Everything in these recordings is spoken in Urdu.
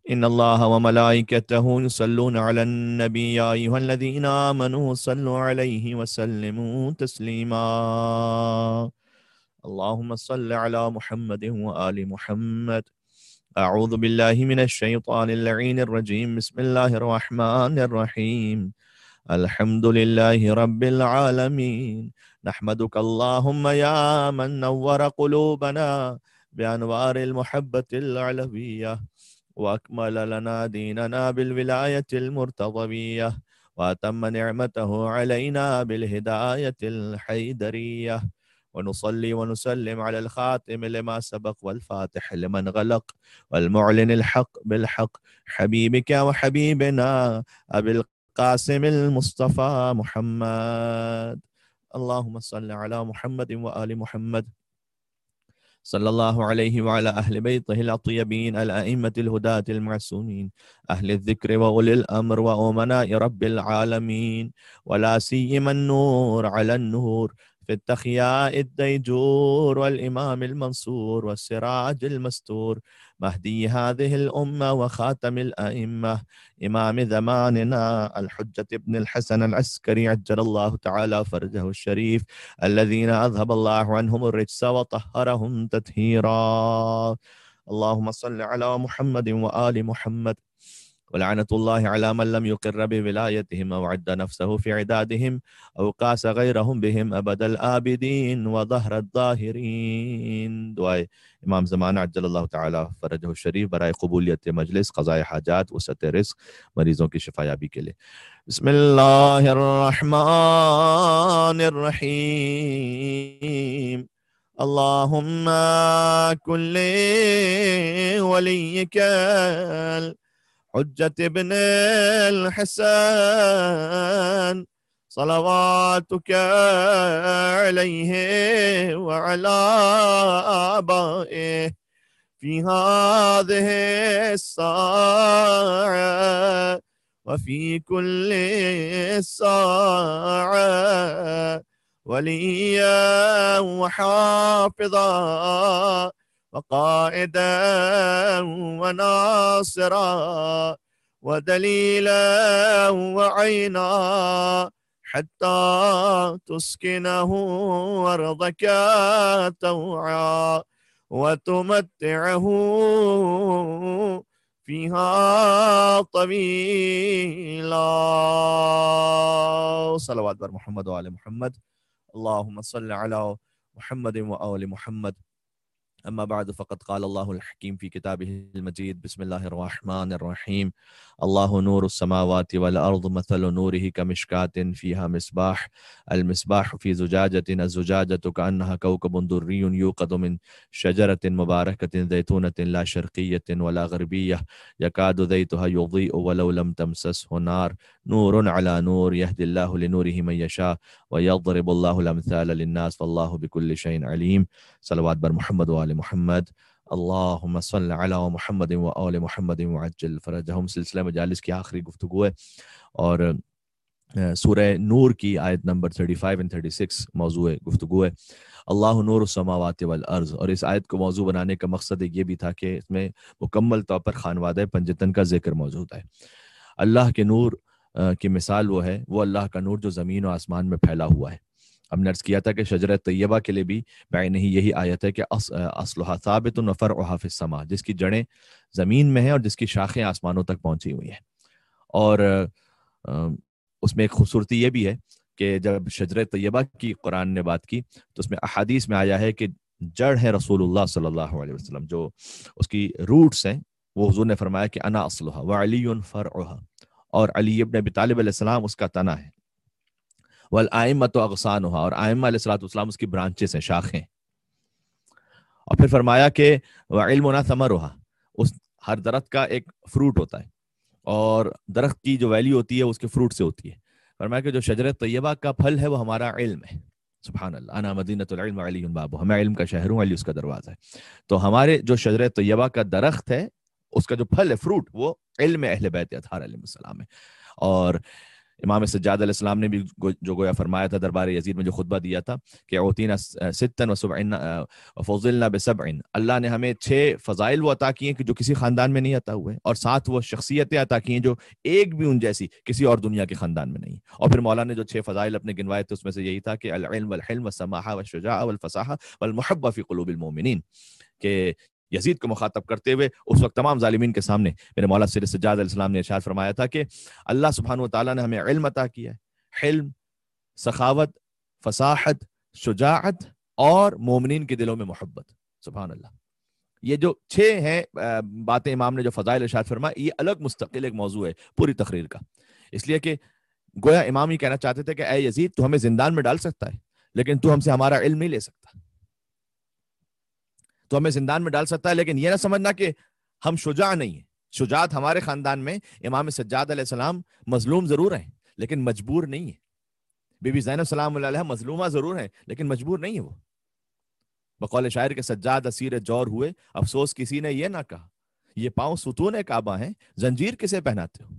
إن الله وملائكته يصلون على النبي يا أيها الذين آمنوا صلوا عليه وسلموا تسليما اللهم صل على محمد وآل محمد. أعوذ بالله من الشيطان اللعين الرجيم. بسم الله الرحمن الرحيم. الحمد لله رب العالمين. نحمدك اللهم يا من نور قلوبنا بأنوار المحبة العلوية، وأكمل لنا ديننا بالولاية المرتضوية، وأتم نعمته علينا بالهداية الحيدرية. ونصلي ونسلم على الخاتم لما سبق والفاتح لمن غلق والمعلن الحق بالحق، حبيبك وحبيبنا أبي القاسم المصطفى محمد. اللهم صل على محمد وآل محمد صلى الله عليه وعلى أهل بيته الأطيبين الأئمة الهداة المعصومين، أهل الذكر وأولي الأمر وأمناء رب العالمين، ولا سيما النور على النور في التخياء الديجور والإمام المنصور والسراج المستور، مهدي هذه الأمة وخاتم الأئمة، إمام زماننا الحجة ابن الحسن العسكري عجل الله تعالى فرجه الشريف، الذين أذهب الله عنهم الرجس وطهرهم تطهيرا. اللهم صل على محمد وآل محمد، ولعنة الله على من لم يقر بولايتهم أو عد نفسه في عدادهم أو قاس غيرهم بهم أبد الآبدين وظهر الظاهرين. دعائے امام زمانہ عجل اللہ تعالی فرجہ الشریف برائے قبولیت مجلس، قضاء حاجات، وسعت رزق، مریضوں کی شفا یابی کے لیے۔ بسم اللہ الرحمن الرحیم۔ اللہم کل ولیک حجة ابن الحسن صلواتك عليه وعلى آبائه في هذه الساعة وفي كل ساعة وليا وحافظا وقائدا وناصرا ودليلا وعينا حتى تسكنه أرضك توعا وتمتعه فيها طويلا. صلوات بر محمد وآل محمد. اللهم صل على محمد وآل محمد. أما بعد فقد قال الله الحكيم في كتابه المجيد. بسم الله الرحمن الرحيم. الله نور السماوات والأرض مثل نوره كمشكاة فيها مصباح، المصباح في زجاجة، الزجاجة كأنها كوكب دري يوقد من شجرة مباركة زيتونة لا شرقية ولا غربية يكاد زيتها يضيء ولو لم تمسسه نار، نور على نور يهدي الله لنوره من يشاء ويضرب الله الأمثال للناس والله بكل شيء عليم. صلوات بر محمد وآل محمد. اللہم صل علی محمد و آل محمد وعجل فرجہم. سلسلہ مجالس کی آخری گفتگو ہے اور سورہ نور کی آیت نمبر 35 اور 36 موضوع گفتگو ہے. اللہ نور السماوات والارض. اور اس آیت کو موضوع بنانے کا مقصد یہ بھی تھا کہ اس میں مکمل طور پر خانوادہ پنجتن کا ذکر موجود ہے. اللہ کے نور کی مثال وہ ہے، وہ اللہ کا نور جو زمین و آسمان میں پھیلا ہوا ہے. ہم نے عرض کیا تھا کہ شجرہ طیبہ کے لیے بھی بعینہ یہی آیت ہے کہ اصلها ثابت وفرعها فی السماء، جس کی جڑیں زمین میں ہیں اور جس کی شاخیں آسمانوں تک پہنچی ہوئی ہیں. اور اس میں ایک خوبصورتی یہ بھی ہے کہ جب شجرہ طیبہ کی قرآن نے بات کی تو اس میں احادیث میں آیا ہے کہ جڑ ہے رسول اللہ صلی اللہ علیہ وسلم، جو اس کی روٹس ہیں، وہ حضور نے فرمایا کہ انا اصلها وعلی فرعها، اور علی ابن ابی طالب علیہ السلام اس کا تنا ہے. والآئمۃ اغصانها، اور آئمہ علیہ السلام اس کی برانچز ہیں، شاخیں. اور پھر فرمایا کہ وعلمنا ثمرها، اس ہر درخت کا ایک فروٹ ہوتا ہے اور درخت کی جو ویلیو ہوتی ہے اس کے فروٹ سے ہوتی ہے. فرمایا کہ جو شجرہ طیبہ کا پھل ہے وہ ہمارا علم ہے. سبحان اللہ. انا مدینۃ العلم وعلی بابہ، میں علم کا شہر ہوں، علی اس کا دروازہ ہے. تو ہمارے جو شجرہ طیبہ کا درخت ہے اس کا جو پھل ہے، فروٹ، وہ علم اہل بیت اطہار علیہ السلام ہے. اور امام سجاد علیہ السلام نے بھی جو گویا فرمایا تھا دربار یزید میں جو خطبہ دیا تھا کہ اوتینا ستن وفضلنا بسبع، اللہ نے ہمیں 6 فضائل وہ عطا کیے کہ جو کسی خاندان میں نہیں عطا ہوئے، اور 7 وہ شخصیتیں عطا کی ہیں جو ایک بھی ان جیسی کسی اور دنیا کے خاندان میں نہیں۔ اور پھر مولا نے جو 6 فضائل اپنے گنوائے تھے اس میں سے یہی تھا کہ العلم والحلم والسماحہ والشجاعہ والفصاحہ والمحبہ فی قلوب المؤمنین، کہ یزید کو مخاطب کرتے ہوئے اس وقت تمام ظالمین کے سامنے میرے مولا سید سجاد علیہ السلام نے ارشاد فرمایا تھا کہ اللہ سبحانہ و تعالیٰ نے ہمیں علم عطا کیا ہے، حلم، سخاوت، فصاحت، شجاعت اور مومنین کے دلوں میں محبت۔ سبحان اللہ۔ یہ جو 6 ہیں باتیں امام نے جو فضائل ارشاد فرمایا، یہ الگ مستقل ایک موضوع ہے پوری تقریر کا، اس لیے کہ گویا امام یہ کہنا چاہتے تھے کہ اے یزید تو ہمیں زندان میں ڈال سکتا ہے لیکن تو ہم سے ہمارا علم نہیں لے سکتا، تو ہمیں زندان میں ڈال سکتا ہے لیکن یہ نہ سمجھنا کہ ہم شجاع نہیں ہیں۔ شجاعت ہمارے خاندان میں امام سجاد علیہ السلام مظلوم ضرور ہیں لیکن مجبور نہیں ہے۔ بی بی زینب سلام اللہ علیہ مظلومہ ضرور ہیں لیکن مجبور نہیں ہے وہ۔ بقول شاعر کے سجاد اسیر جور ہوئے، افسوس کسی نے یہ نہ کہا، یہ پاؤں ستون کعبہ ہیں، زنجیر کسے پہناتے ہو۔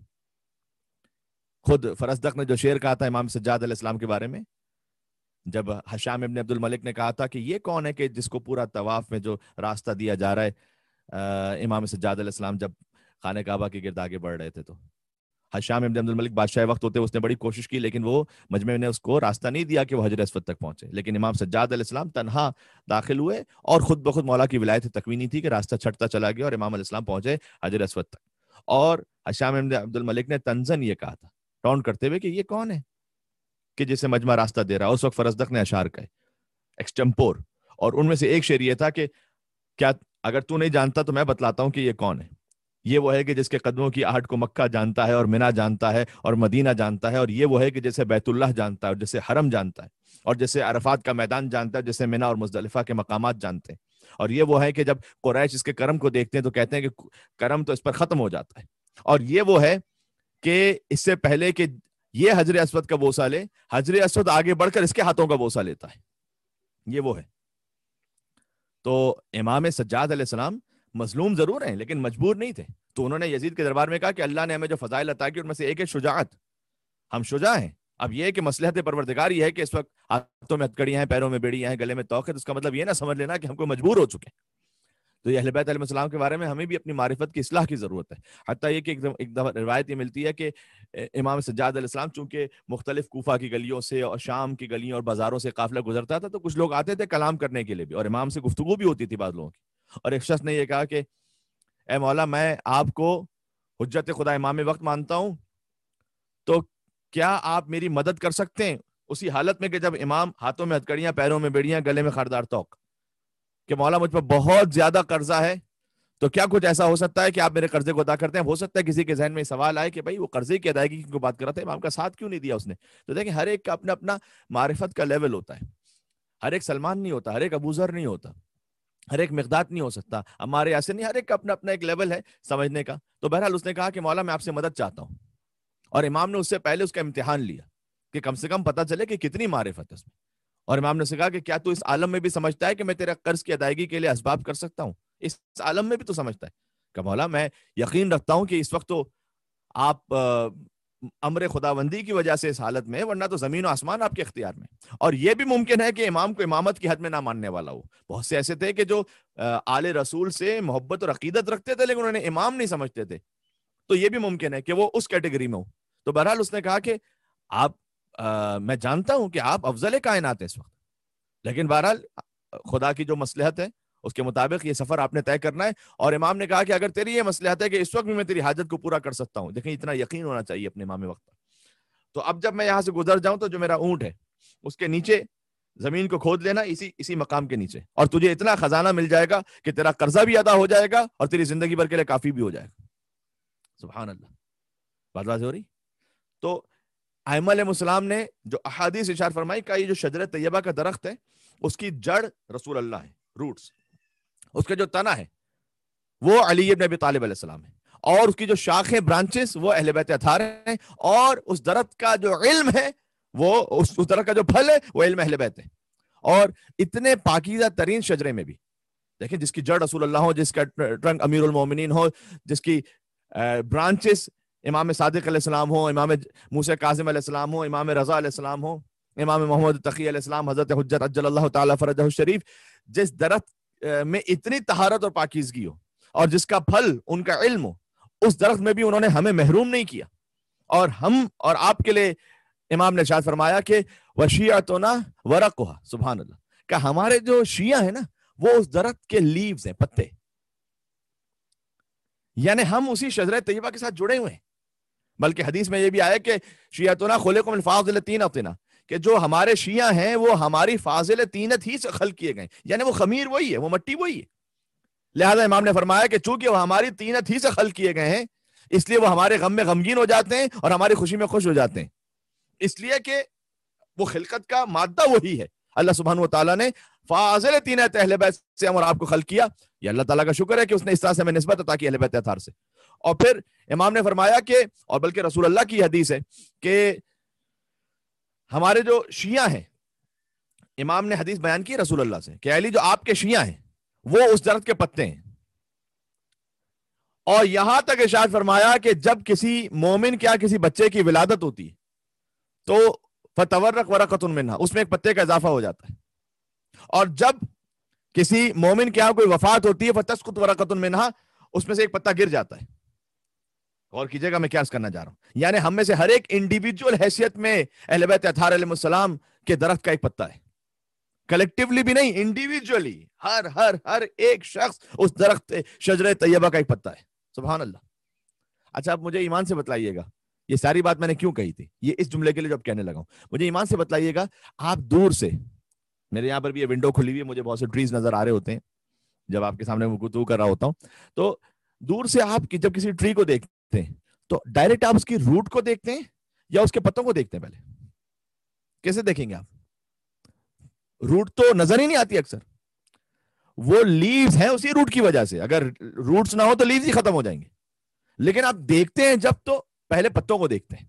خود فرزدق نے جو شعر کہا تھا امام سجاد علیہ السلام کے بارے میں، جب حشام ابن عبد الملک نے کہا تھا کہ یہ کون ہے کہ جس کو پورا طواف میں جو راستہ دیا جا رہا ہے، امام سجاد علیہ السلام جب خانہ کعبہ کے گرد آگے بڑھ رہے تھے تو حشام ابن عبد الملک بادشاہ وقت ہوتے اس نے بڑی کوشش کی لیکن وہ مجمع نے اس کو راستہ نہیں دیا کہ وہ حجر اسود تک پہنچے، لیکن امام سجاد علیہ السلام تنہا داخل ہوئے اور خود بخود مولا کی ولایت تکوینی تھی کہ راستہ چھٹتا چلا گیا اور امام علیہ السلام پہنچے حجر اسود تک۔ اور حشام ابن عبد الملک نے تنزن یہ کہا تھا ٹاؤن کرتے ہوئے کہ یہ کون ہے کہ جسے مجمع راستہ دے رہا ہے۔ اس وقت فرزدق نے اشعار کہے ایکسٹمپور، اور ان میں سے ایک شعر یہ تھا کہ کیا اگر تو نہیں جانتا تو میں بتلاتا ہوں کہ یہ کون ہے، یہ وہ ہے کہ جس کے قدموں کی آہٹ کو مکہ جانتا ہے اور منا جانتا ہے اور مدینہ جانتا ہے، اور یہ وہ ہے کہ جسے بیت اللہ جانتا ہے اور جسے حرم جانتا ہے اور جسے عرفات کا میدان جانتا ہے، جسے منا اور مزدلفہ کے مقامات جانتے ہیں، اور یہ وہ ہے کہ جب قریش اس کے کرم کو دیکھتے ہیں تو کہتے ہیں کہ کرم تو اس پر ختم ہو جاتا ہے، اور یہ وہ ہے کہ اس سے پہلے کہ یہ حجر اسود کا بوسہ لے، حجر اسود آگے بڑھ کر اس کے ہاتھوں کا بوسہ لیتا ہے، یہ وہ ہے۔ تو امام سجاد علیہ السلام مظلوم ضرور ہیں لیکن مجبور نہیں تھے، تو انہوں نے یزید کے دربار میں کہا کہ اللہ نے ہمیں جو فضائل عطا کی ان میں سے ایک ہے شجاعت، ہم شجاع ہیں۔ اب یہ کہ مصلحت پروردگار یہ ہے کہ اس وقت ہاتھوں میں ہتکڑیاں ہیں، پیروں میں بیڑیاں ہیں، گلے میں توق ہے، تو اس کا مطلب یہ نہ سمجھ لینا کہ ہم کو مجبور ہو چکے ہیں۔ تو یہ اہل بیت علیہ السلام کے بارے میں ہمیں بھی اپنی معرفت کی اصلاح کی ضرورت ہے۔ حتیٰ یہ کہ ایک دفعہ روایت یہ ملتی ہے کہ امام سجاد علیہ السلام چونکہ مختلف کوفہ کی گلیوں سے اور شام کی گلیوں اور بازاروں سے قافلہ گزرتا تھا تو کچھ لوگ آتے تھے کلام کرنے کے لیے بھی، اور امام سے گفتگو بھی ہوتی تھی بعض لوگوں کی، اور ایک شخص نے یہ کہا کہ اے مولا میں آپ کو حجت خدا امام وقت مانتا ہوں، تو کیا آپ میری مدد کر سکتے ہیں اسی حالت میں کہ جب امام ہاتھوں میں ہتکڑیاں، پیروں میں بیڑیاں، گلے میں خاردار توق، کہ مولا مجھ پر بہت زیادہ قرضہ ہے، تو کیا کچھ ایسا ہو سکتا ہے کہ آپ میرے قرضے کو ادا کرتے ہیں؟ ہو سکتا ہے کسی کے ذہن میں سوال آئے کہ بھائی وہ قرضے کی ادائیگی کی بات کر رہا تھا، امام کا ساتھ کیوں نہیں دیا اس نے؟ تو دیکھیں ہر ایک کا اپنا اپنا معرفت کا لیول ہوتا ہے، ہر ایک سلمان نہیں ہوتا، ہر ایک ابو ذر نہیں ہوتا، ہر ایک مقداد نہیں ہو سکتا، ہمارے ایسے نہیں، ہر ایک کا اپنا اپنا ایک لیول ہے سمجھنے کا۔ تو بہرحال اس نے کہا کہ مولا میں آپ سے مدد چاہتا ہوں، اور امام نے اس سے پہلے اس کا امتحان لیا کہ کم سے کم پتہ چلے کہ کتنی معرفت ہے اس میں، اور امام نے سے کہا کہ کیا تو اس عالم میں بھی سمجھتا ہے کہ میں تیرا قرض کی ادائیگی کے لیے اسباب کر سکتا ہوں؟ اس عالم میں بھی تو سمجھتا ہے کہ مولا میں یقین رکھتا ہوں کہ اس وقت تو آپ امر خداوندی کی وجہ سے اس حالت میں، ورنہ تو زمین و آسمان آپ کے اختیار میں، اور یہ بھی ممکن ہے کہ امام کو امامت کی حد میں نہ ماننے والا ہو۔ بہت سے ایسے تھے کہ جو آل رسول سے محبت اور عقیدت رکھتے تھے لیکن انہوں نے امام نہیں سمجھتے تھے، تو یہ بھی ممکن ہے کہ وہ اس کیٹیگری میں ہو۔ تو بہرحال اس نے کہا کہ آپ میں جانتا ہوں کہ آپ افضل کائنات ہیں اس وقت، لیکن بہرحال خدا کی جو مصلحت ہے اس کے مطابق یہ سفر آپ نے طے کرنا ہے۔ اور امام نے کہا کہ اگر تیری یہ مصلحت ہے کہ اس وقت بھی میں تیری حاجت کو پورا کر سکتا ہوں، دیکھیں اتنا یقین ہونا چاہیے اپنے امام وقت، تو اب جب میں یہاں سے گزر جاؤں تو جو میرا اونٹ ہے اس کے نیچے زمین کو کھود لینا، اسی مقام کے نیچے، اور تجھے اتنا خزانہ مل جائے گا کہ تیرا قرضہ بھی ادا ہو جائے گا اور تیری زندگی بھر کے لیے کافی بھی ہو جائے گا۔ سبحان اللہ، بات واضح ہو رہی؟ تو ائمہ علیہ السلام نے جو احادیث ارشاد فرمائی کہ یہ جو شجرہ طیبہ کا درخت ہے اس کی جڑ رسول اللہ ہے، روٹس، اس کا جو تنا ہے وہ علی ابن ابی طالب علیہ السلام ہے، اور اس کی جو شاخیں برانچز وہ اہل بیت اطہار ہیں، اور اس درخت کا جو علم ہے وہ اس درخت کا جو پھل ہے وہ علم اہل بیت ہے۔ اور اتنے پاکیزہ ترین شجرے میں بھی دیکھیں جس کی جڑ رسول اللہ ہو، جس کا ٹرنک امیر المومنین ہو، جس کی برانچز امام صادق علیہ السلام ہو، امام موسیٰ کاظم علیہ السلام ہو، امام رضا علیہ السلام ہو، امام محمد تقی علیہ السلام، حضرت حجت عجل اللہ تعالیٰ فرجہ الشریف، جس درخت میں اتنی طہارت اور پاکیزگی ہو اور جس کا پھل ان کا علم ہو، اس درخت میں بھی انہوں نے ہمیں محروم نہیں کیا. اور ہم اور آپ کے لیے امام نے ارشاد فرمایا کہ وشیعتنا ورقها، سبحان اللہ، کہ ہمارے جو شیعہ ہیں نا وہ اس درخت کے لیوز ہیں، پتے. یعنی ہم اسی شجرہ طیبہ کے ساتھ جڑے ہوئے ہیں. بلکہ حدیث میں یہ بھی آیا کہ شیعتنا خلقوا من فاضل طینتنا، کہ جو ہمارے شیعہ ہیں وہ ہماری فاضل طینت ہی سے خلق کیے گئے، یعنی وہ خمیر وہی ہے، وہ مٹی وہی ہے. لہذا امام نے فرمایا کہ چونکہ وہ ہماری طینت ہی سے خلق کیے گئے ہیں، اس لیے وہ ہمارے غم میں غمگین ہو جاتے ہیں اور ہماری خوشی میں خوش ہو جاتے ہیں، اس لیے کہ وہ خلقت کا مادہ وہی ہے. اللہ سبحانہ و تعالیٰ نے فاضل طینت اہل بیت سے ہم اور آپ کو خلق کیا. یہ اللہ تعالیٰ کا شکر ہے کہ اس نے اس طرح سے ہمیں نسبت عطا کی اہل بیت اطہار سے. اور پھر امام نے فرمایا کہ، اور بلکہ رسول اللہ کی حدیث ہے کہ ہمارے جو شیعہ ہیں، امام نے حدیث بیان کی رسول اللہ سے کہ علی جو آپ کے شیعہ ہیں وہ اس درخت کے پتے ہیں. اور یہاں تک ارشاد فرمایا کہ جب کسی مومن کیا کسی بچے کی ولادت ہوتی ہے تو فتورق ورقۃ منہا، اس میں ایک پتے کا اضافہ ہو جاتا ہے. اور جب کسی مومن کے یہاں کوئی وفات ہوتی ہے فتسقط ورقۃ منہا، اس میں سے ایک پتا گر جاتا ہے. غور کیجئے گا میں کیا عرض کرنا چاہ رہا ہوں. یعنی ہم میں سے ہر ایک انڈیویجول حیثیت میں اہل بیت اطہار علیہ السلام کے درخت کا ایک پتا ہے. کلیکٹیولی بھی نہیں، انڈیویجولی ہر ایک شخص اس درخت شجرہ طیبہ کا ایک پتا ہے. سبحان اللہ. اچھا اب مجھے ایمان سے بتلائیے گا، یہ ساری بات میں نے کیوں کہی تھی، یہ اس جملے کے لیے جو اب کہنے لگا ہوں. مجھے ایمان سے بتلائیے گا، آپ دور سے، میرے یہاں پر بھی یہ ونڈو کھلی ہوئی ہے، مجھے بہت سے ٹریز نظر آ رہے ہوتے ہیں جب آپ کے سامنے گفتگو کر رہا ہوتا ہوں. تو دور سے آپ جب کسی ٹری کو دیکھتے ہیں تو ڈائریکٹ آپ اس کی روٹ کو دیکھتے ہیں یا اس کے پتوں کو دیکھتے ہیں؟ پہلے کیسے دیکھیں گے آپ؟ روٹ تو نظر ہی نہیں آتی اکثر. وہ لیوز ہیں اسی روٹ کی وجہ سے، اگر روٹس نہ ہو تو لیوز ہی ختم ہو جائیں گے. لیکن آپ دیکھتے ہیں جب تو پہلے پتوں کو دیکھتے ہیں.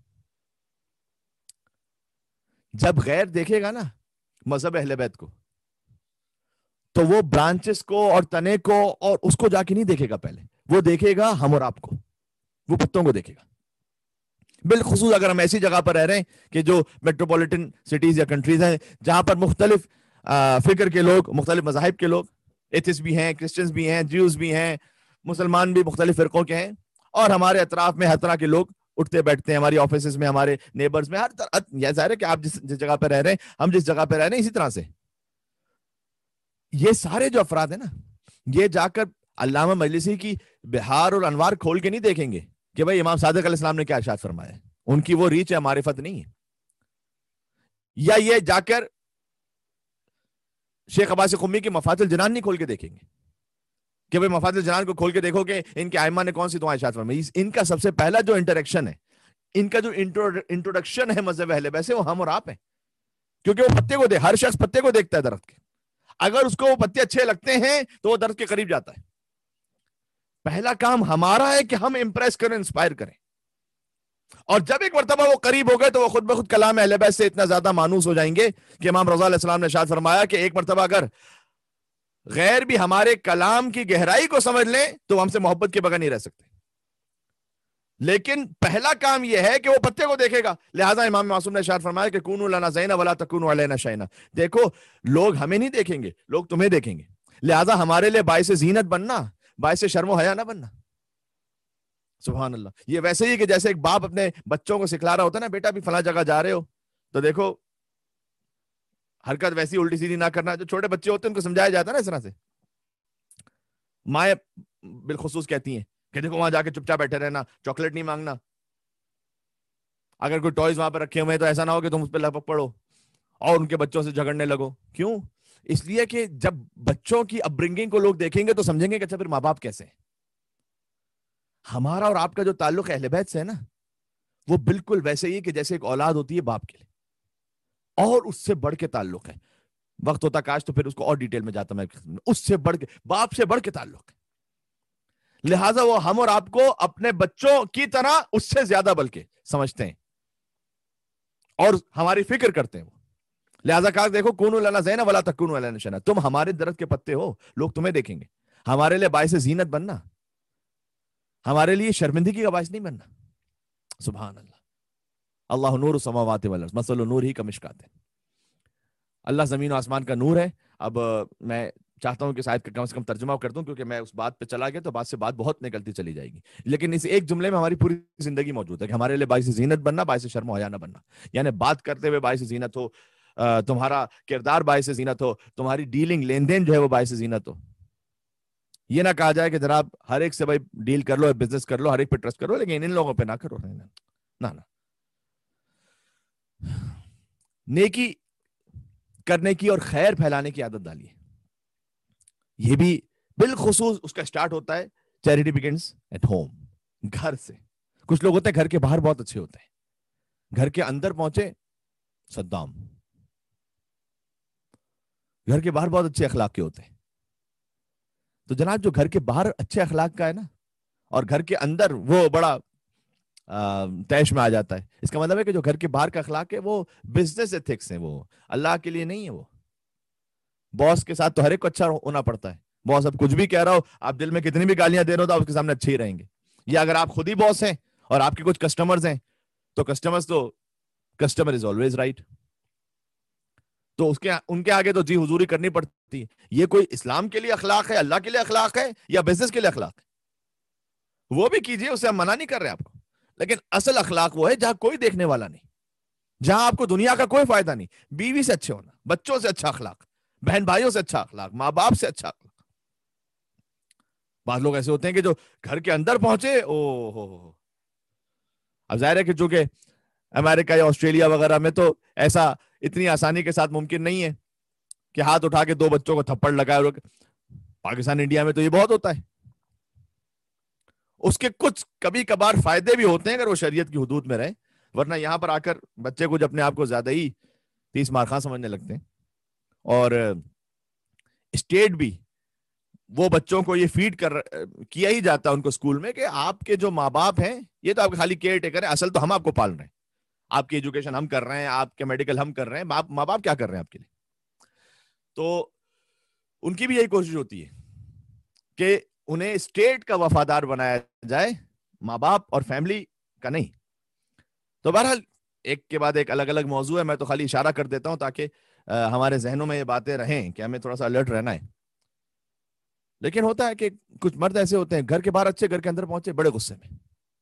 جب غیر دیکھے گا نا مذہب اہل بیت کو تو وہ برانچز کو اور تنے کو اور اس کو جا کے نہیں دیکھے گا، پہلے وہ دیکھے گا ہم اور آپ کو، وہ پتوں کو دیکھے گا. بالخصوص اگر ہم ایسی جگہ پر رہ رہے ہیں کہ جو میٹروپولیٹن سٹیز یا کنٹریز ہیں جہاں پر مختلف فکر کے لوگ، مختلف مذاہب کے لوگ، ایتھسٹ بھی ہیں، کرسچنز بھی ہیں، جیوز بھی ہیں، مسلمان بھی مختلف فرقوں کے ہیں، اور ہمارے اطراف میں ہر طرح کے لوگ اٹھتے بیٹھتے ہیں، ہماری آفیسز میں، ہمارے نیبرز میں، ہر طرح. یہ ظاہر ہے کہ آپ جس جگہ پہ رہ رہے ہیں، ہم جس جگہ پہ رہ رہے ہیں، اسی طرح سے یہ سارے جو افراد ہیں نا، یہ جا کر علامہ مجلسی کی بہار اور انوار کھول کے نہیں دیکھیں گے کہ بھائی امام صادق علیہ السلام نے کیا ارشاد فرمایا ہے. ان کی وہ ریچ ہے، معرفت نہیں ہے. یا یہ جا کر شیخ عباس قمی کی مفاتح الجنان نہیں کھول کے دیکھیں گے کہ بھائی مفاتح الجنان کو کھول کے دیکھو کہ ان کے ائمہ نے کون سی دعائیں ارشاد فرمائی. ان کا سب سے پہلا جو انٹریکشن ہے، ان کا جو انٹروڈکشن ہے مذہب اہل بیت سے، وہ ہم اور آپ ہیں. کیونکہ وہ پتے کو ہر شخص پتے کو دیکھتا ہے درخت کے. اگر اس کو وہ پتے اچھے لگتے ہیں تو وہ درخت کے قریب جاتا ہے. پہلا کام ہمارا ہے کہ ہم امپریس کریں، انسپائر کریں. اور جب ایک مرتبہ وہ قریب ہو گئے تو وہ خود بخود کلام اہل بیت سے اتنا زیادہ مانوس ہو جائیں گے کہ امام رضا علیہ السلام نے ارشاد فرمایا کہ ایک مرتبہ اگر غیر بھی ہمارے کلام کی گہرائی کو سمجھ لیں تو ہم سے محبت کے بغیر نہیں رہ سکتے. لیکن پہلا کام یہ ہے کہ وہ پتے کو دیکھے گا. لہٰذا امام معصوم نے ارشاد فرمایا کہ کونوا لنا زینا ولا تکونوا علینا شینا. دیکھو لوگ ہمیں نہیں دیکھیں گے، لوگ تمہیں دیکھیں گے. لہٰذا ہمارے لیے باعث زینت بننا، باعث شرم و حیا نہ بننا. سبحان اللہ. یہ ویسے ہی کہ جیسے ایک باپ اپنے بچوں کو سکھلا رہا ہوتا ہے نا، بیٹا بھی فلاں جگہ جا رہے ہو تو دیکھو حرکت ویسی الٹی سیدھی نہ کرنا. جو چھوٹے بچے ہوتے ہیں ان کو سمجھایا جاتا ہے نا اس طرح سے. مائیں بالخصوص کہتی ہیں کہ دیکھو وہاں جا کے چپ چاپ بیٹھے رہنا، چاکلیٹ نہیں مانگنا. اگر کوئی ٹوائز وہاں پہ رکھے ہوئے ہیں تو ایسا نہ ہو کہ تم اس پہ لپک پڑو اور ان کے بچوں سے جھگڑنے لگو. کیوں؟ اس لیے کہ جب بچوں کی اپ برنگنگ کو لوگ دیکھیں گے تو سمجھیں گے کہ اچھا پھر ماں باپ کیسے ہیں. ہمارا اور آپ کا جو تعلق اہل بیت سے ہے نا، وہ بالکل ویسے ہی کہ جیسے ایک اولاد ہوتی ہے باپ کے لیے، اور اس سے بڑھ کے تعلق ہے. وقت ہوتا کاش تو پھر اس کو اور ڈیٹیل میں جاتا میں. اس سے بڑھ کے، باپ سے بڑھ کے تعلق ہے. لہٰذا وہ ہم اور آپ کو اپنے بچوں کی طرح اس سے زیادہ بلکہ سمجھتے ہیں اور ہماری فکر کرتے ہیں. وہ لہٰذا کہا دیکھو کونوا لنا زینا ولا تکونوا علینا شینا. تم ہمارے درخت کے پتے ہو، لوگ تمہیں دیکھیں گے. ہمارے لیے باعث زینت بننا، ہمارے لیے شرمندگی کا باعث نہیں بننا. سبحان اللہ. اللہ نور السماوات والارض مثل نورہ کمشکات. اللہ زمین و آسمان کا نور ہے. اب میں چاہتا ہوں کہ شاید کم سے کم ترجمہ کر دوں، کیونکہ میں اس بات پہ چلا گیا تو بات سے بات بہت نکلتی چلی جائے گی. لیکن اس ایک جملے میں ہماری پوری زندگی موجود ہے کہ ہمارے لیے باعث زینت بننا، باعث شرم و حیا نہ بننا. یعنی بات کرتے ہوئے باعث زینت ہو، تمہارا کردار باعث زینت ہو، تمہاری ڈیلنگ لین دین جو ہے وہ باعث زینت ہو. یہ نہ کہا جائے کہ جناب ہر ایک سے بھائی ڈیل کر لو، بزنس کر لو، ہر ایک پہ ٹرسٹ کرو، لیکن ان لوگوں پہ نہ کرو. نہ نیکی کرنے کی اور خیر پھیلانے کی عادت ڈالیے. یہ بھی بالخصوص اس کا سٹارٹ ہوتا ہے چیریٹی بگنز ایٹ ہوم، گھر سے. کچھ لوگ ہوتے ہیں گھر کے باہر بہت اچھے ہوتے ہیں، گھر کے اندر پہنچے صدام. گھر کے باہر بہت اچھے اخلاق کے ہوتے ہیں. تو جناب جو گھر کے باہر اچھے اخلاق کا ہے نا، اور گھر کے اندر وہ بڑا تیش میں آ جاتا ہے، اس کا مطلب ہے کہ جو گھر کے باہر کا اخلاق ہے وہ بزنس ایتھکس ہیں، وہ اللہ کے لیے نہیں ہے. وہ باس کے ساتھ تو ہر ایک کو اچھا ہونا پڑتا ہے. باس اب کچھ بھی کہہ رہا ہو، آپ دل میں کتنی بھی گالیاں دے رہے ہو تو آپ اس کے سامنے اچھے ہی رہیں گے. یا اگر آپ خود ہی باس ہیں اور آپ کے کچھ کسٹمرز ہیں تو کسٹمر از آلویز رائٹ. تو ان کے آگے تو جی حضوری کرنی پڑتی ہے. یہ کوئی اسلام کے لیے اخلاق ہے، اللہ کے لیے اخلاق ہے، یا بزنس کے لیے اخلاق ہے؟ وہ بھی کیجئے، اسے ہم منع نہیں کر رہے آپ کو. لیکن اصل اخلاق وہ ہے جہاں کوئی دیکھنے والا نہیں، جہاں آپ کو دنیا کا کوئی فائدہ نہیں. بیوی سے اچھے ہونا، بچوں سے اچھا اخلاق، بہن بھائیوں سے اچھا اخلاق، ماں باپ سے اچھا اخلاق. بعض لوگ ایسے ہوتے ہیں کہ جو گھر کے اندر پہنچے اب ظاہر ہے کہ چونکہ امریکہ یا آسٹریلیا وغیرہ میں تو ایسا اتنی آسانی کے ساتھ ممکن نہیں ہے کہ ہاتھ اٹھا کے 2 بچوں کو تھپڑ لگائے. پاکستان انڈیا میں تو یہ بہت ہوتا ہے. اس کے کچھ کبھی کبھار فائدے بھی ہوتے ہیں اگر وہ شریعت کی حدود میں رہے، ورنہ یہاں پر آ کر بچے کو اپنے آپ کو زیادہ ہی 30 مارخواں سمجھنے لگتے ہیں. اور اسٹیٹ بھی وہ بچوں کو یہ فیڈ کیا ہی جاتا ہے ان کو اسکول میں کہ آپ کے جو ماں باپ ہیں یہ تو آپ خالی کیئر ٹیکر ہیں، اصل تو ہم آپ کو پال رہے ہیں، آپ کی ایجوکیشن ہم کر رہے ہیں، آپ کے میڈیکل ہم کر رہے ہیں، ماں باپ کیا کر رہے ہیں آپ کے لیے. تو ان کی بھی یہی کوشش ہوتی ہے کہ انہیں اسٹیٹ کا وفادار بنایا جائے، ماں باپ اور فیملی کا نہیں. تو بہرحال ایک کے بعد ایک الگ الگ موضوع ہے، میں تو خالی اشارہ کر دیتا ہوں تاکہ ہمارے ذہنوں میں یہ باتیں رہیں کہ ہمیں تھوڑا سا الرٹ رہنا ہے. لیکن ہوتا ہے کہ کچھ مرد ایسے ہوتے ہیں گھر کے باہر اچھے، گھر کے اندر پہنچے بڑے غصے میں.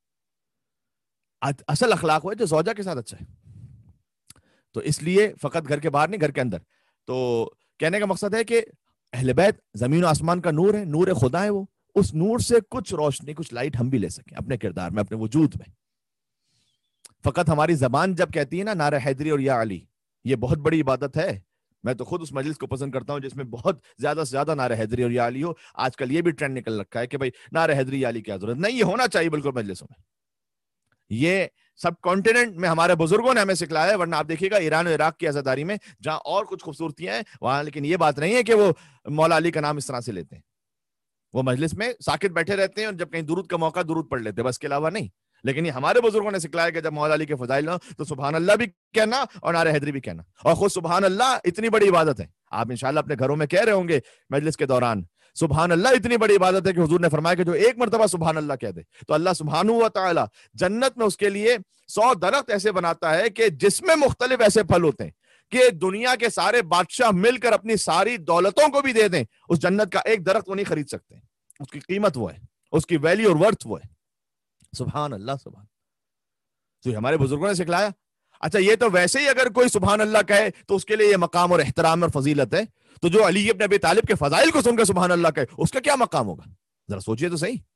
اصل اخلاق ہو جو زوجہ کے ساتھ اچھا ہے. تو اس لیے فقط گھر کے باہر نہیں، گھر کے اندر. تو کہنے کا مقصد ہے کہ اہل بیت زمین و آسمان کا نور ہے، نور خدا ہے. وہ اس نور سے کچھ روشنی، کچھ لائٹ ہم بھی لے سکیں اپنے کردار میں، اپنے وجود میں. فقط ہماری زبان جب کہتی ہے نا نعرہ حیدری اور یا علی، یہ بہت بڑی عبادت ہے. میں تو خود اس مجلس کو پسند کرتا ہوں جس میں بہت زیادہ سے زیادہ نعرہ حیدری اور یا علی ہو. آج کل یہ بھی ٹرینڈ نکل رکھا ہے کہ بھائی نعرہ حیدری یا علی کیا ضرورت نہیں، یہ ہونا چاہیے بالکل مجلسوں میں. یہ سب کانٹیننٹ میں ہمارے بزرگوں نے ہمیں سکھلایا ہے. ورنہ آپ دیکھیے گا ایران و عراق کی عزاداری میں جہاں اور کچھ خوبصورتیاں ہیں وہاں لیکن یہ بات نہیں ہے کہ وہ مولا علی کا نام اس طرح سے لیتے ہیں. وہ مجلس میں ساکت بیٹھے رہتے ہیں اور جب کہیں درود کا موقع درود پڑھ لیتے ہیں، بس کے علاوہ نہیں. لیکن یہ ہمارے بزرگوں نے سکھلایا کہ جب مولا علی کے فضائل ہوں تو سبحان اللہ بھی کہنا اور نعرہ حیدری بھی کہنا. اور خود سبحان اللہ اتنی بڑی عبادت ہے. آپ انشاءاللہ اپنے گھروں میں کہہ رہے ہوں گے مجلس کے دوران سبحان اللہ اتنی بڑی عبادت ہے کہ حضور نے فرمایا کہ جو ایک مرتبہ سبحان اللہ کہہ دے تو اللہ سبحانہ و تعالی جنت میں اس کے لیے 100 درخت ایسے بناتا ہے کہ جس میں مختلف ایسے پھل ہوتے ہیں کہ دنیا کے سارے بادشاہ مل کر اپنی ساری دولتوں کو بھی دے دیں، اس جنت کا ایک درخت وہ نہیں خرید سکتے. اس کی قیمت وہ ہے، اس کی ویلیو اور ورتھ وہ ہے. سبحان اللہ. سبحان تو ہمارے بزرگوں نے سکھلایا. اچھا یہ تو ویسے ہی اگر کوئی سبحان اللہ کہے تو اس کے لیے یہ مقام اور احترام اور فضیلت ہے، تو جو علی ابن ابی طالب کے فضائل کو سن کر سبحان اللہ کہے اس کا کیا مقام ہوگا؟ ذرا سوچئے تو صحیح.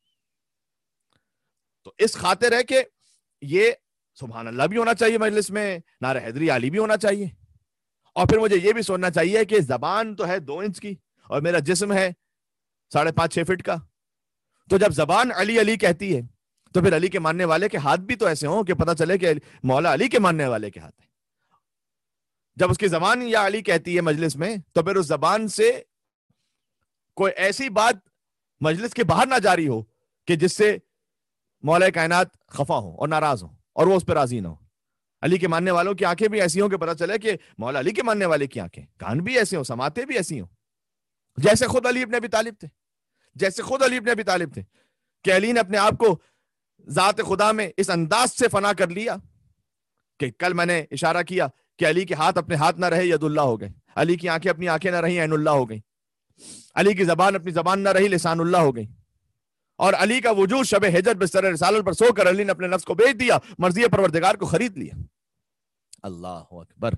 تو اس خاطر ہے کہ یہ سبحان اللہ بھی ہونا چاہیے مجلس میں، نعرہ حیدری علی بھی ہونا چاہیے. اور پھر مجھے یہ بھی سننا چاہیے کہ زبان تو ہے 2 انچ کی اور میرا جسم ہے 5.5-6 فٹ کا. تو جب زبان علی علی کہتی ہے تو پھر علی کے ماننے والے کے ہاتھ بھی تو ایسے ہوں کہ پتہ چلے کہ مولا علی کے ماننے والے کے ہاتھ ہیں. جب اس کی زبان یا علی کہتی ہے مجلس میں تو پھر اس زبان سے کوئی ایسی بات مجلس کے باہر نہ جاری ہو کہ جس سے مولا کائنات خفا ہو اور ناراض ہو اور وہ اس پہ راضی نہ ہو. علی کے ماننے والوں کی آنکھیں بھی ایسی ہوں کہ پتہ چلے کہ مولا علی کے ماننے والے کی آنکھیں، کان بھی ایسے ہوں، سماعتیں بھی ایسی ہوں جیسے خود علی ابن ابی طالب تھے. جیسے خود علی ابن ابی طالب تھے کہ علی نے اپنے آپ کو ذات خدا میں اس انداز سے فنا کر لیا کہ کل میں نے اشارہ کیا کہ علی کے ہاتھ اپنے ہاتھ نہ رہے ید اللہ ہو گئے، علی کی آنکھیں اپنی آنکھیں نہ رہی عین اللہ ہو گئی، علی کی زبان اپنی زبان نہ رہی لسان اللہ ہو گئی، اور علی کا وجود شب ہجر بستر رسالت پر سو کر علی نے اپنے نفس کو بیچ دیا، مرضی پروردگار کو خرید لیا۔ اللہ اکبر،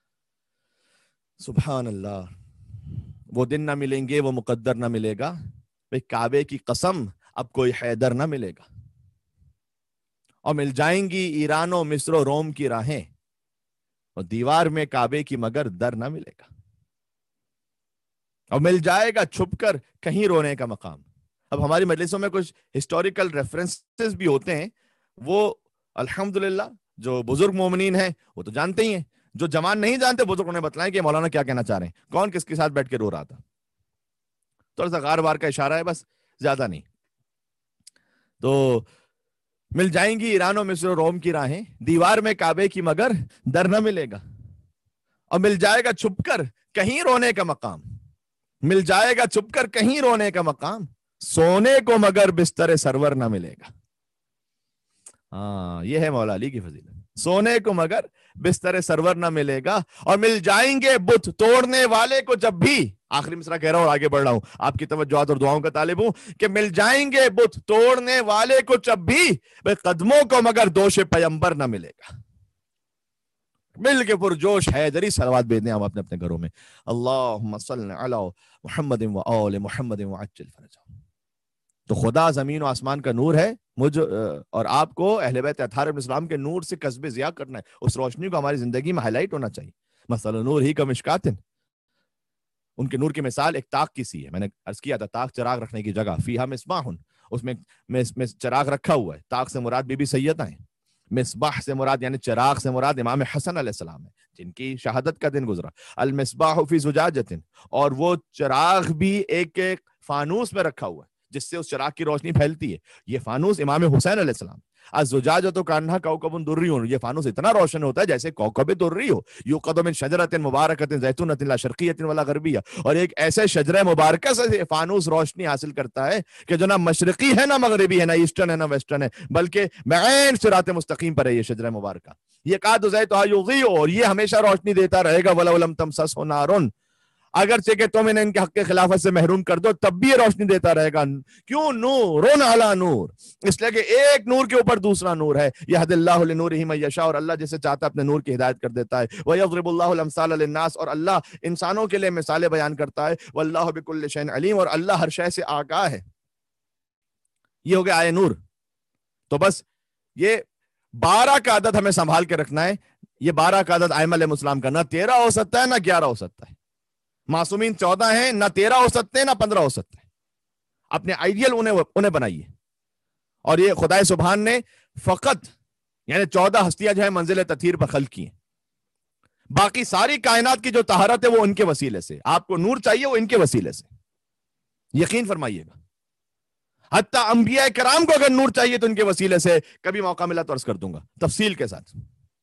سبحان اللہ۔ وہ دن نہ ملیں گے، وہ مقدر نہ ملے گا، بھئی کعبے کی قسم اب کوئی حیدر نہ ملے گا، اور مل جائیں گی ایران و مصر و روم کی راہیں، اور دیوار میں کعبے کی مگر در نہ ملے گا، اور مل جائے گا چھپ کر کہیں رونے کا مقام۔ اب ہماری مجلسوں میں کچھ ہسٹوریکل ریفرنسز بھی ہوتے ہیں، وہ الحمدللہ جو بزرگ مومنین ہیں وہ تو جانتے ہی ہیں، جو جوان نہیں جانتے بزرگوں نے بتلائیں کہ مولانا کیا کہنا چاہ رہے ہیں، کون کس کے ساتھ بیٹھ کے رو رہا تھا۔ تھوڑا سا غار بار کا اشارہ ہے بس، زیادہ نہیں۔ تو مل جائیں گی ایران و مصر و روم کی راہیں، دیوار میں کعبے کی مگر در نہ ملے گا، اور مل جائے گا چھپ کر کہیں رونے کا مقام، مل جائے گا چھپ کر کہیں رونے کا مقام، سونے کو مگر بستر سرور نہ ملے گا۔ ہاں، یہ ہے مولا علی کی فضیلت، سونے کو مگر بستر سرور نہ ملے گا، اور مل جائیں گے بت توڑنے والے کو جب بھی، آخری مصرع کہہ رہا ہوں اور آگے بڑھ رہا ہوں، آپ کی توجہات اور دعاؤں کا طالب ہوں، کہ مل جائیں گے بت توڑنے والے کو جب بھی، قدموں کو مگر دوش پیمبر نہ ملے گا۔ مل کے پرجوش حیدری صلوات بھیجنے ہم اپنے اپنے گھروں میں، اللہم صل علی محمد و آل محمد وعجل فرجہ۔ تو خدا زمین و آسمان کا نور ہے، مجھ اور آپ کو اہل بیت اطہار ابن اسلام کے نور سے کسب ضیاء کرنا ہے، اس روشنی کو ہماری زندگی میں ہائی لائٹ ہونا چاہیے۔ مثلا نور ہی کا مشکاتن، ان کے نور کی مثال ایک طاق کی سی ہے، میں نے عرض کیا تھا طاق چراغ رکھنے کی جگہ، فیہا مصباح، اس میں چراغ رکھا ہوا ہے، طاق سے مراد بی بی سیدہ ہیں، مصباح سے مراد یعنی چراغ سے مراد امام حسن علیہ السلام ہے جن کی شہادت کا دن گزرا، المصباح فی زجاجۃ، اور وہ چراغ بھی ایک ایک فانوس میں رکھا ہوا ہے جس سے اس چراغ کی روشنی پھیلتی ہے، یہ فانوس امام حسین علیہ السلام۔ الزجاجۃ کانہا کوکب دری، یہ فانوس اتنا روشن ہوتا ہے جیسے کوکب دری ہو، یوقد من شجرۃ مبارکۃ زیتونۃ لا شرقیۃ ولا غربیہ، اور ایک ایسے شجرہ مبارکہ سے فانوس روشنی حاصل کرتا ہے کہ جو نہ مشرقی ہے نہ مغربی ہے، نہ ایسٹرن ہے نہ ویسٹرن ہے، بلکہ بعین صراط مستقیم پر ہے یہ شجرہ مبارکہ۔ یہ یکاد زیتها یضیء، اور یہ ہمیشہ روشنی دیتا رہے گا، ولو لم تمسسہ نار، اگرچہ کہ تم انہیں ان کے حق کے خلافت سے محروم کر دو تب بھی یہ روشنی دیتا رہے گا۔ کیوں؟ نور علی نور، اس لیے کہ ایک نور کے اوپر دوسرا نور ہے، یہد اللہ لنورہ من یشاء، اور اللہ جسے چاہتا اپنے نور کی ہدایت کر دیتا ہے، ویضرب اللہ الامثال للناس، اور اللہ انسانوں کے لیے مثالیں بیان کرتا ہے، واللہ بکل شیء علیم، اور اللہ ہر شے سے آگاہ ہے۔ یہ ہو گیا آئے نور۔ تو بس یہ 12 کا عدد ہمیں سنبھال کے رکھنا ہے، یہ 12 کا عدد ائمہ علیہ السلام کا نہ 13 ہو سکتا ہے نہ 11 ہو سکتا ہے، معصومین 14 ہیں، نہ 13 ہو سکتے ہیں نہ 15 ہو سکتے ہیں، اپنے آئیڈیل انہیں بنائیے۔ اور یہ خدائے سبحان نے فقط یعنی 14 ہستیاں جو ہیں منزل تطہیر پر خلق کی ہیں، باقی ساری کائنات کی جو طہارت ہے وہ ان کے وسیلے سے، آپ کو نور چاہیے وہ ان کے وسیلے سے، یقین فرمائیے گا۔ حتیٰ انبیاء کرام کو اگر نور چاہیے تو ان کے وسیلے سے، کبھی موقع ملا تو عرض کر دوں گا تفصیل کے ساتھ۔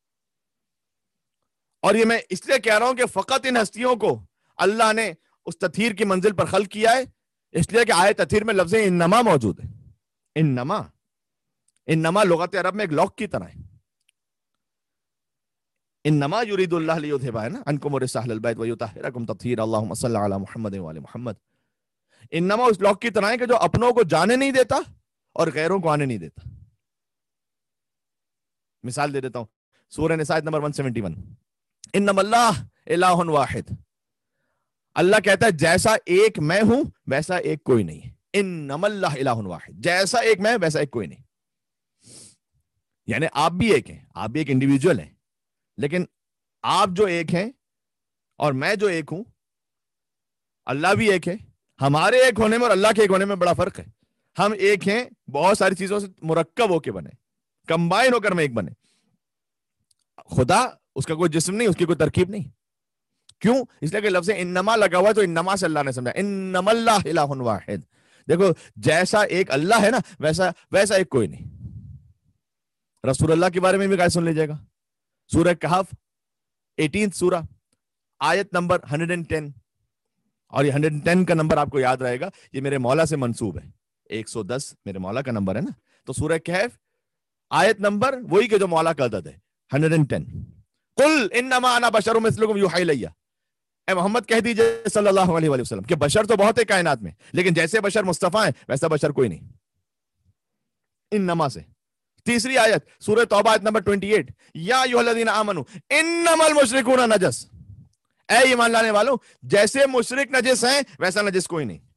اور یہ میں اس لیے کہہ رہا ہوں کہ فقط ان ہستیوں کو اللہ نے اس تطہیر کی منزل پر خلق کیا ہے، اس لیے کہ آیت تطہیر میں لفظ انما موجود ہے۔ انما لغت عرب میں ایک لاک کی طرح ہے، انما یرید اللہ لیذھب عنکم الرجس اہل البیت ویطہرکم تطہیرا، اللہم صل علی محمد وعلی محمد۔ انما اس لاک کی طرح ہے کہ جو اپنوں کو جانے نہیں دیتا اور غیروں کو آنے نہیں دیتا۔ مثال دے دیتا ہوں، سورہ نساء نمبر 171، انما اللہ الہ واحد، اللہ کہتا ہے جیسا ایک میں ہوں ویسا ایک کوئی نہیں ہے، انما اللہ الہ واحد، جیسا ایک میں ویسا ایک کوئی نہیں، یعنی آپ بھی ایک ہیں، آپ بھی ایک انڈیویجول ہیں، لیکن آپ جو ایک ہیں اور میں جو ایک ہوں، اللہ بھی ایک ہے، ہمارے ایک ہونے میں اور اللہ کے ایک ہونے میں بڑا فرق ہے۔ ہم ایک ہیں بہت ساری چیزوں سے مرکب ہو کے بنے، کمبائن ہو کر میں ایک بنے، خدا اس کا کوئی جسم نہیں، اس کی کوئی ترکیب نہیں۔ کیوں؟ اس لیے کہ لفظ انما لگا ہوا ہے تو انما سے اللہ نے سمجھا، انما اللہ الہ واحد، دیکھو جیسا ایک اللہ ہے نا ویسا ایک کوئی نہیں۔ رسول اللہ کے بارے میں بھی سن لیجیے گا، سورہ کہف 18 سورہ آیت نمبر 110، اور یہ 110 کا نمبر آپ کو یاد رہے گا، یہ میرے مولا سے منسوب ہے، 110 میرے مولا کا نمبر ہے نا، تو سورہ کہف آیت نمبر وہی کہ جو مولا کا عدد ہے 110. قل انما انا بشر مثلکم یوحی الی. اے محمد کہہ دیجئے صلی اللہ علیہ وآلہ وسلم کہ بشر تو بہت ہے کائنات میں، لیکن جیسے بشر مصطفیٰ ہیں ویسا بشر کوئی نہیں. انما سے تیسری آیت سورہ توبہ آیت نمبر 28 یا ایھا الذین آمنوا انما المشرکون نجس. اے ایمان لانے والوں جیسے مشرک نجس ہیں ویسا نجس کوئی نہیں.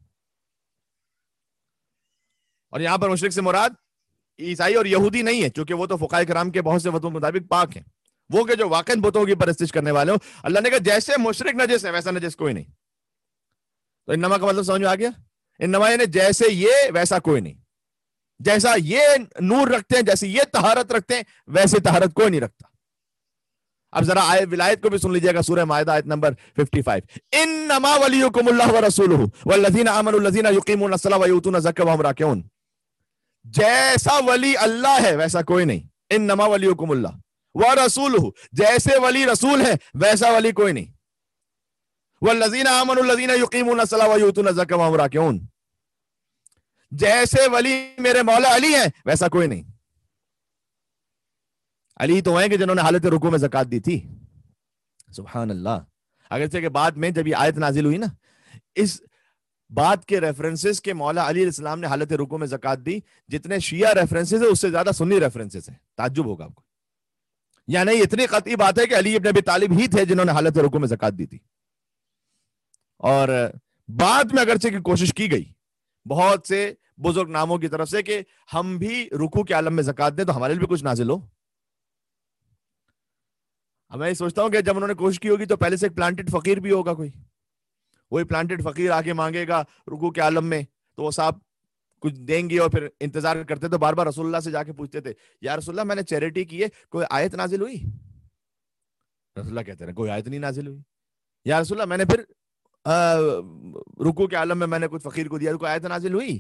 اور یہاں پر مشرک سے مراد عیسائی اور یہودی نہیں ہے، چونکہ وہ تو فقہاء کرام کے بہت سے فتووں کے مطابق پاک ہیں. وہ کہ جو واقعی بتوں کی پرستش کرنے والے ہو، اللہ نے کہا جیسے مشرک نجس ہے ویسا نجس کوئی نہیں. تو انما کا مطلب سمجھ میں آ گیا؟ انما یعنی جیسے یہ ویسا کوئی نہیں. جیسا یہ نور رکھتے ہیں، جیسے یہ طہارت رکھتے ہیں، ویسے طہارت کوئی نہیں رکھتا. اب ذرا آیت ولایت کو بھی سن لیجئے گا، سورہ مائدہ آیت نمبر 55 انما ولیکم اللہ ورسولہ والذین آمنوا الذین یقیمون الصلاۃ ویؤتون الزکاۃ وہم راکعون. جیسا ولی اللہ ہے ویسا کوئی نہیں. انما ولیکم اللہ ورسولہ، جیسے ولی رسول ہے ویسا ولی کوئی نہیں. والذین آمنوا الذین یقیمون الصلاۃ ویؤتون الزکاۃ وہم راکعون، جیسے ولی میرے مولا علی ہیں ویسا کوئی نہیں. علی تو ہیں کہ جنہوں نے حالت رکوع میں زکات دی تھی. سبحان اللہ. اگرچہ کہ بعد میں جب یہ آیت نازل ہوئی نا، اس بات کے ریفرنسز کے مولا علی علیہ السلام نے حالت رکوع میں زکات دی، جتنے شیعہ ریفرنسز ہیں اس سے زیادہ سنی ریفرنسز ہیں. تعجب ہوگا آپ کو. یعنی اتنی قطعی بات ہے کہ علی ابن ابی طالب ہی تھے جنہوں نے حالت رکوع میں زکات دی تھی. اور بعد میں اگرچہ کی کوشش کی گئی بہت سے بزرگ ناموں کی طرف سے کہ ہم بھی رکوع کے عالم میں زکات دیں تو ہمارے لیے بھی کچھ نازل ہو. اب میں سوچتا ہوں کہ جب انہوں نے کوشش کی ہوگی تو پہلے سے ایک پلانٹڈ فقیر بھی ہوگا کوئی، وہی پلانٹڈ فقیر آ کے مانگے گا رکوع کے عالم میں تو وہ صاحب کچھ دیں گے، اور پھر انتظار کرتے تو بار بار رسول اللہ سے جا کے پوچھتے تھے یا رسول اللہ میں نے چیریٹی کی ہے، کوئی آیت نازل ہوئی؟ رسول اللہ کہتے ہیں کوئی آیت نہیں نازل ہوئی. یا رسول اللہ میں نے پھر رکوع کے عالم میں میں نے کچھ فقیر کو دیا، کوئی آیت نازل ہوئی؟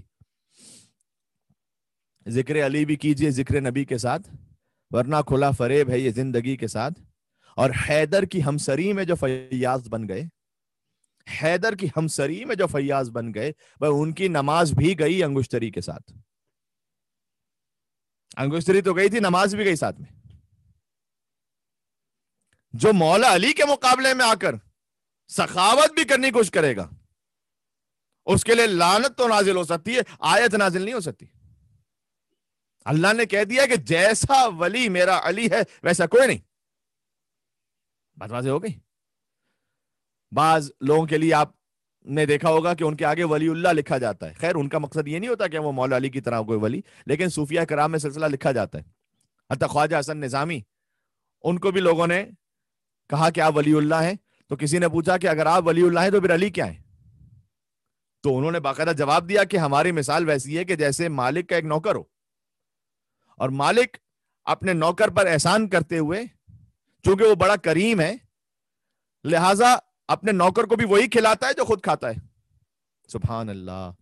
ذکر علی بھی کیجئے ذکر نبی کے ساتھ، ورنہ کھلا فریب ہے یہ زندگی کے ساتھ. اور حیدر کی ہمسری میں جو فیاض بن گئے، حیدر کی ہمسری میں جو فیاض بن گئے، وہ ان کی نماز بھی گئی انگشتری کے ساتھ. انگشتری تو گئی تھی، نماز بھی گئی ساتھ میں. جو مولا علی کے مقابلے میں آ کر سخاوت بھی کرنے کی کوشش کرے گا اس کے لیے لعنت تو نازل ہو سکتی ہے، آیت نازل نہیں ہو سکتی. اللہ نے کہہ دیا کہ جیسا ولی میرا علی ہے ویسا کوئی نہیں. بات واضح ہو گئی. بعض لوگوں کے لیے آپ نے دیکھا ہوگا کہ ان کے آگے ولی اللہ لکھا جاتا ہے. خیر ان کا مقصد یہ نہیں ہوتا کہ وہ مولا علی کی طرح کوئی ولی، لیکن صوفیہ کرام میں سلسلہ لکھا جاتا ہے. حتی خواجہ حسن نظامی، ان کو بھی لوگوں نے کہا کہ آپ ولی اللہ ہیں، تو کسی نے پوچھا کہ اگر آپ ولی اللہ ہیں تو پھر علی کیا ہے؟ تو انہوں نے باقاعدہ جواب دیا کہ ہماری مثال ویسی ہے کہ جیسے مالک کا ایک نوکر ہو، اور مالک اپنے نوکر پر احسان کرتے ہوئے چونکہ وہ بڑا کریم ہے لہذا اپنے نوکر کو بھی وہی کھلاتا ہے جو خود کھاتا ہے. سبحان اللہ.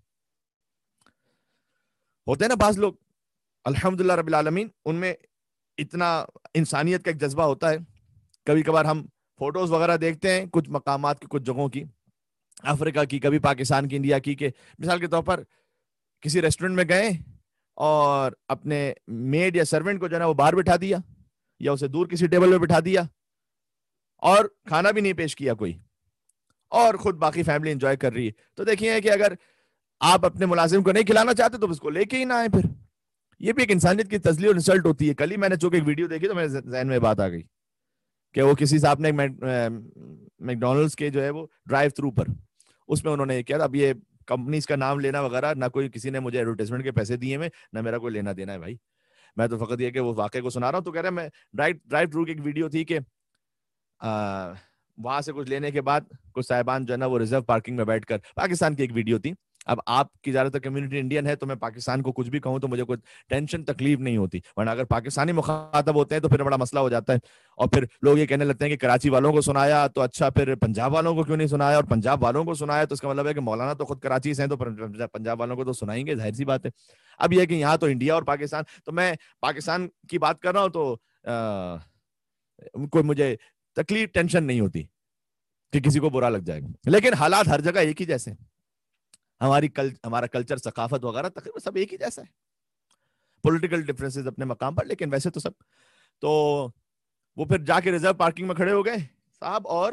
ہوتے ہیں نا بعض لوگ الحمدللہ رب العالمین ان میں اتنا انسانیت کا ایک جذبہ ہوتا ہے. کبھی کبھار ہم فوٹوز وغیرہ دیکھتے ہیں کچھ مقامات کی، کچھ جگہوں کی، افریقہ کی، کبھی پاکستان کی، انڈیا کی، کہ مثال کے طور پر کسی ریسٹورنٹ میں گئے اور اپنے میڈ یا سرونٹ کو جو ہے نا وہ باہر بٹھا دیا یا اسے دور کسی ٹیبل پہ بٹھا دیا اور کھانا بھی نہیں پیش کیا کوئی، اور خود باقی فیملی انجوائے کر رہی ہے. تو دیکھیے کہ اگر آپ اپنے ملازم کو نہیں کھلانا چاہتے تو اس کو لے کے ہی نہ آئے. پھر یہ بھی ایک انسانیت کی تذلیل اور انسلٹ ہوتی ہے. کل ہی میں نے چونکہ ایک ویڈیو دیکھی تو میرے ذہن میں بات آ گئی کہ وہ کسی صاحب نے میکڈونلڈس کے جو ہے وہ ڈرائیو تھرو پر اس میں انہوں نے کیا، اب یہ کمپنیز کا نام لینا وغیرہ، نہ کوئی کسی نے مجھے ایڈورٹائزمنٹ کے پیسے دیے میں، نہ میرا کوئی لینا دینا ہے بھائی. میں تو فقط یہ کہ وہ واقعے کو سنا رہا ہوں. تو کہہ رہا میں ڈرائیو تھرو کی ایک ویڈیو تھی کہ وہاں سے کچھ لینے کے بعد کچھ صاحبان جو ہے نا وہ ریزرو پارکنگ میں بیٹھ کر، پاکستان کی ایک ویڈیو تھی. اب آپ کی زیادہ تر کمیونٹی انڈین ہے تو میں پاکستان کو کچھ بھی کہوں تو مجھے کوئی ٹینشن تکلیف نہیں ہوتی، ورنہ اگر پاکستانی مخاطب ہوتے ہیں تو پھر بڑا مسئلہ ہو جاتا ہے. اور پھر لوگ یہ کہنے لگتے ہیں کہ کراچی والوں کو سنایا تو اچھا پھر پنجاب والوں کو کیوں نہیں سنایا، اور پنجاب والوں کو سنایا تو اس کا مطلب ہے کہ مولانا تو خود کراچی سے ہیں تو پنجاب والوں کو تو سنائیں گے، ظاہر سی بات ہے. اب یہ کہ یہاں تو انڈیا اور پاکستان، تو میں پاکستان کی بات کر رہا ہوں تو کوئی مجھے تکلیف ٹینشن نہیں ہوتی کہ کسی کو برا لگ جائے گا. لیکن حالات ہر جگہ ایک ہی جیسے ہیں، ہمارا کلچر، ثقافت وغیرہ تقریباً سب ایک ہی جیسا ہے. پولیٹیکل ڈفرینسز اپنے مقام پر، لیکن ویسے تو سب. تو وہ پھر جا کے ریزرو پارکنگ میں کھڑے ہو گئے صاحب، اور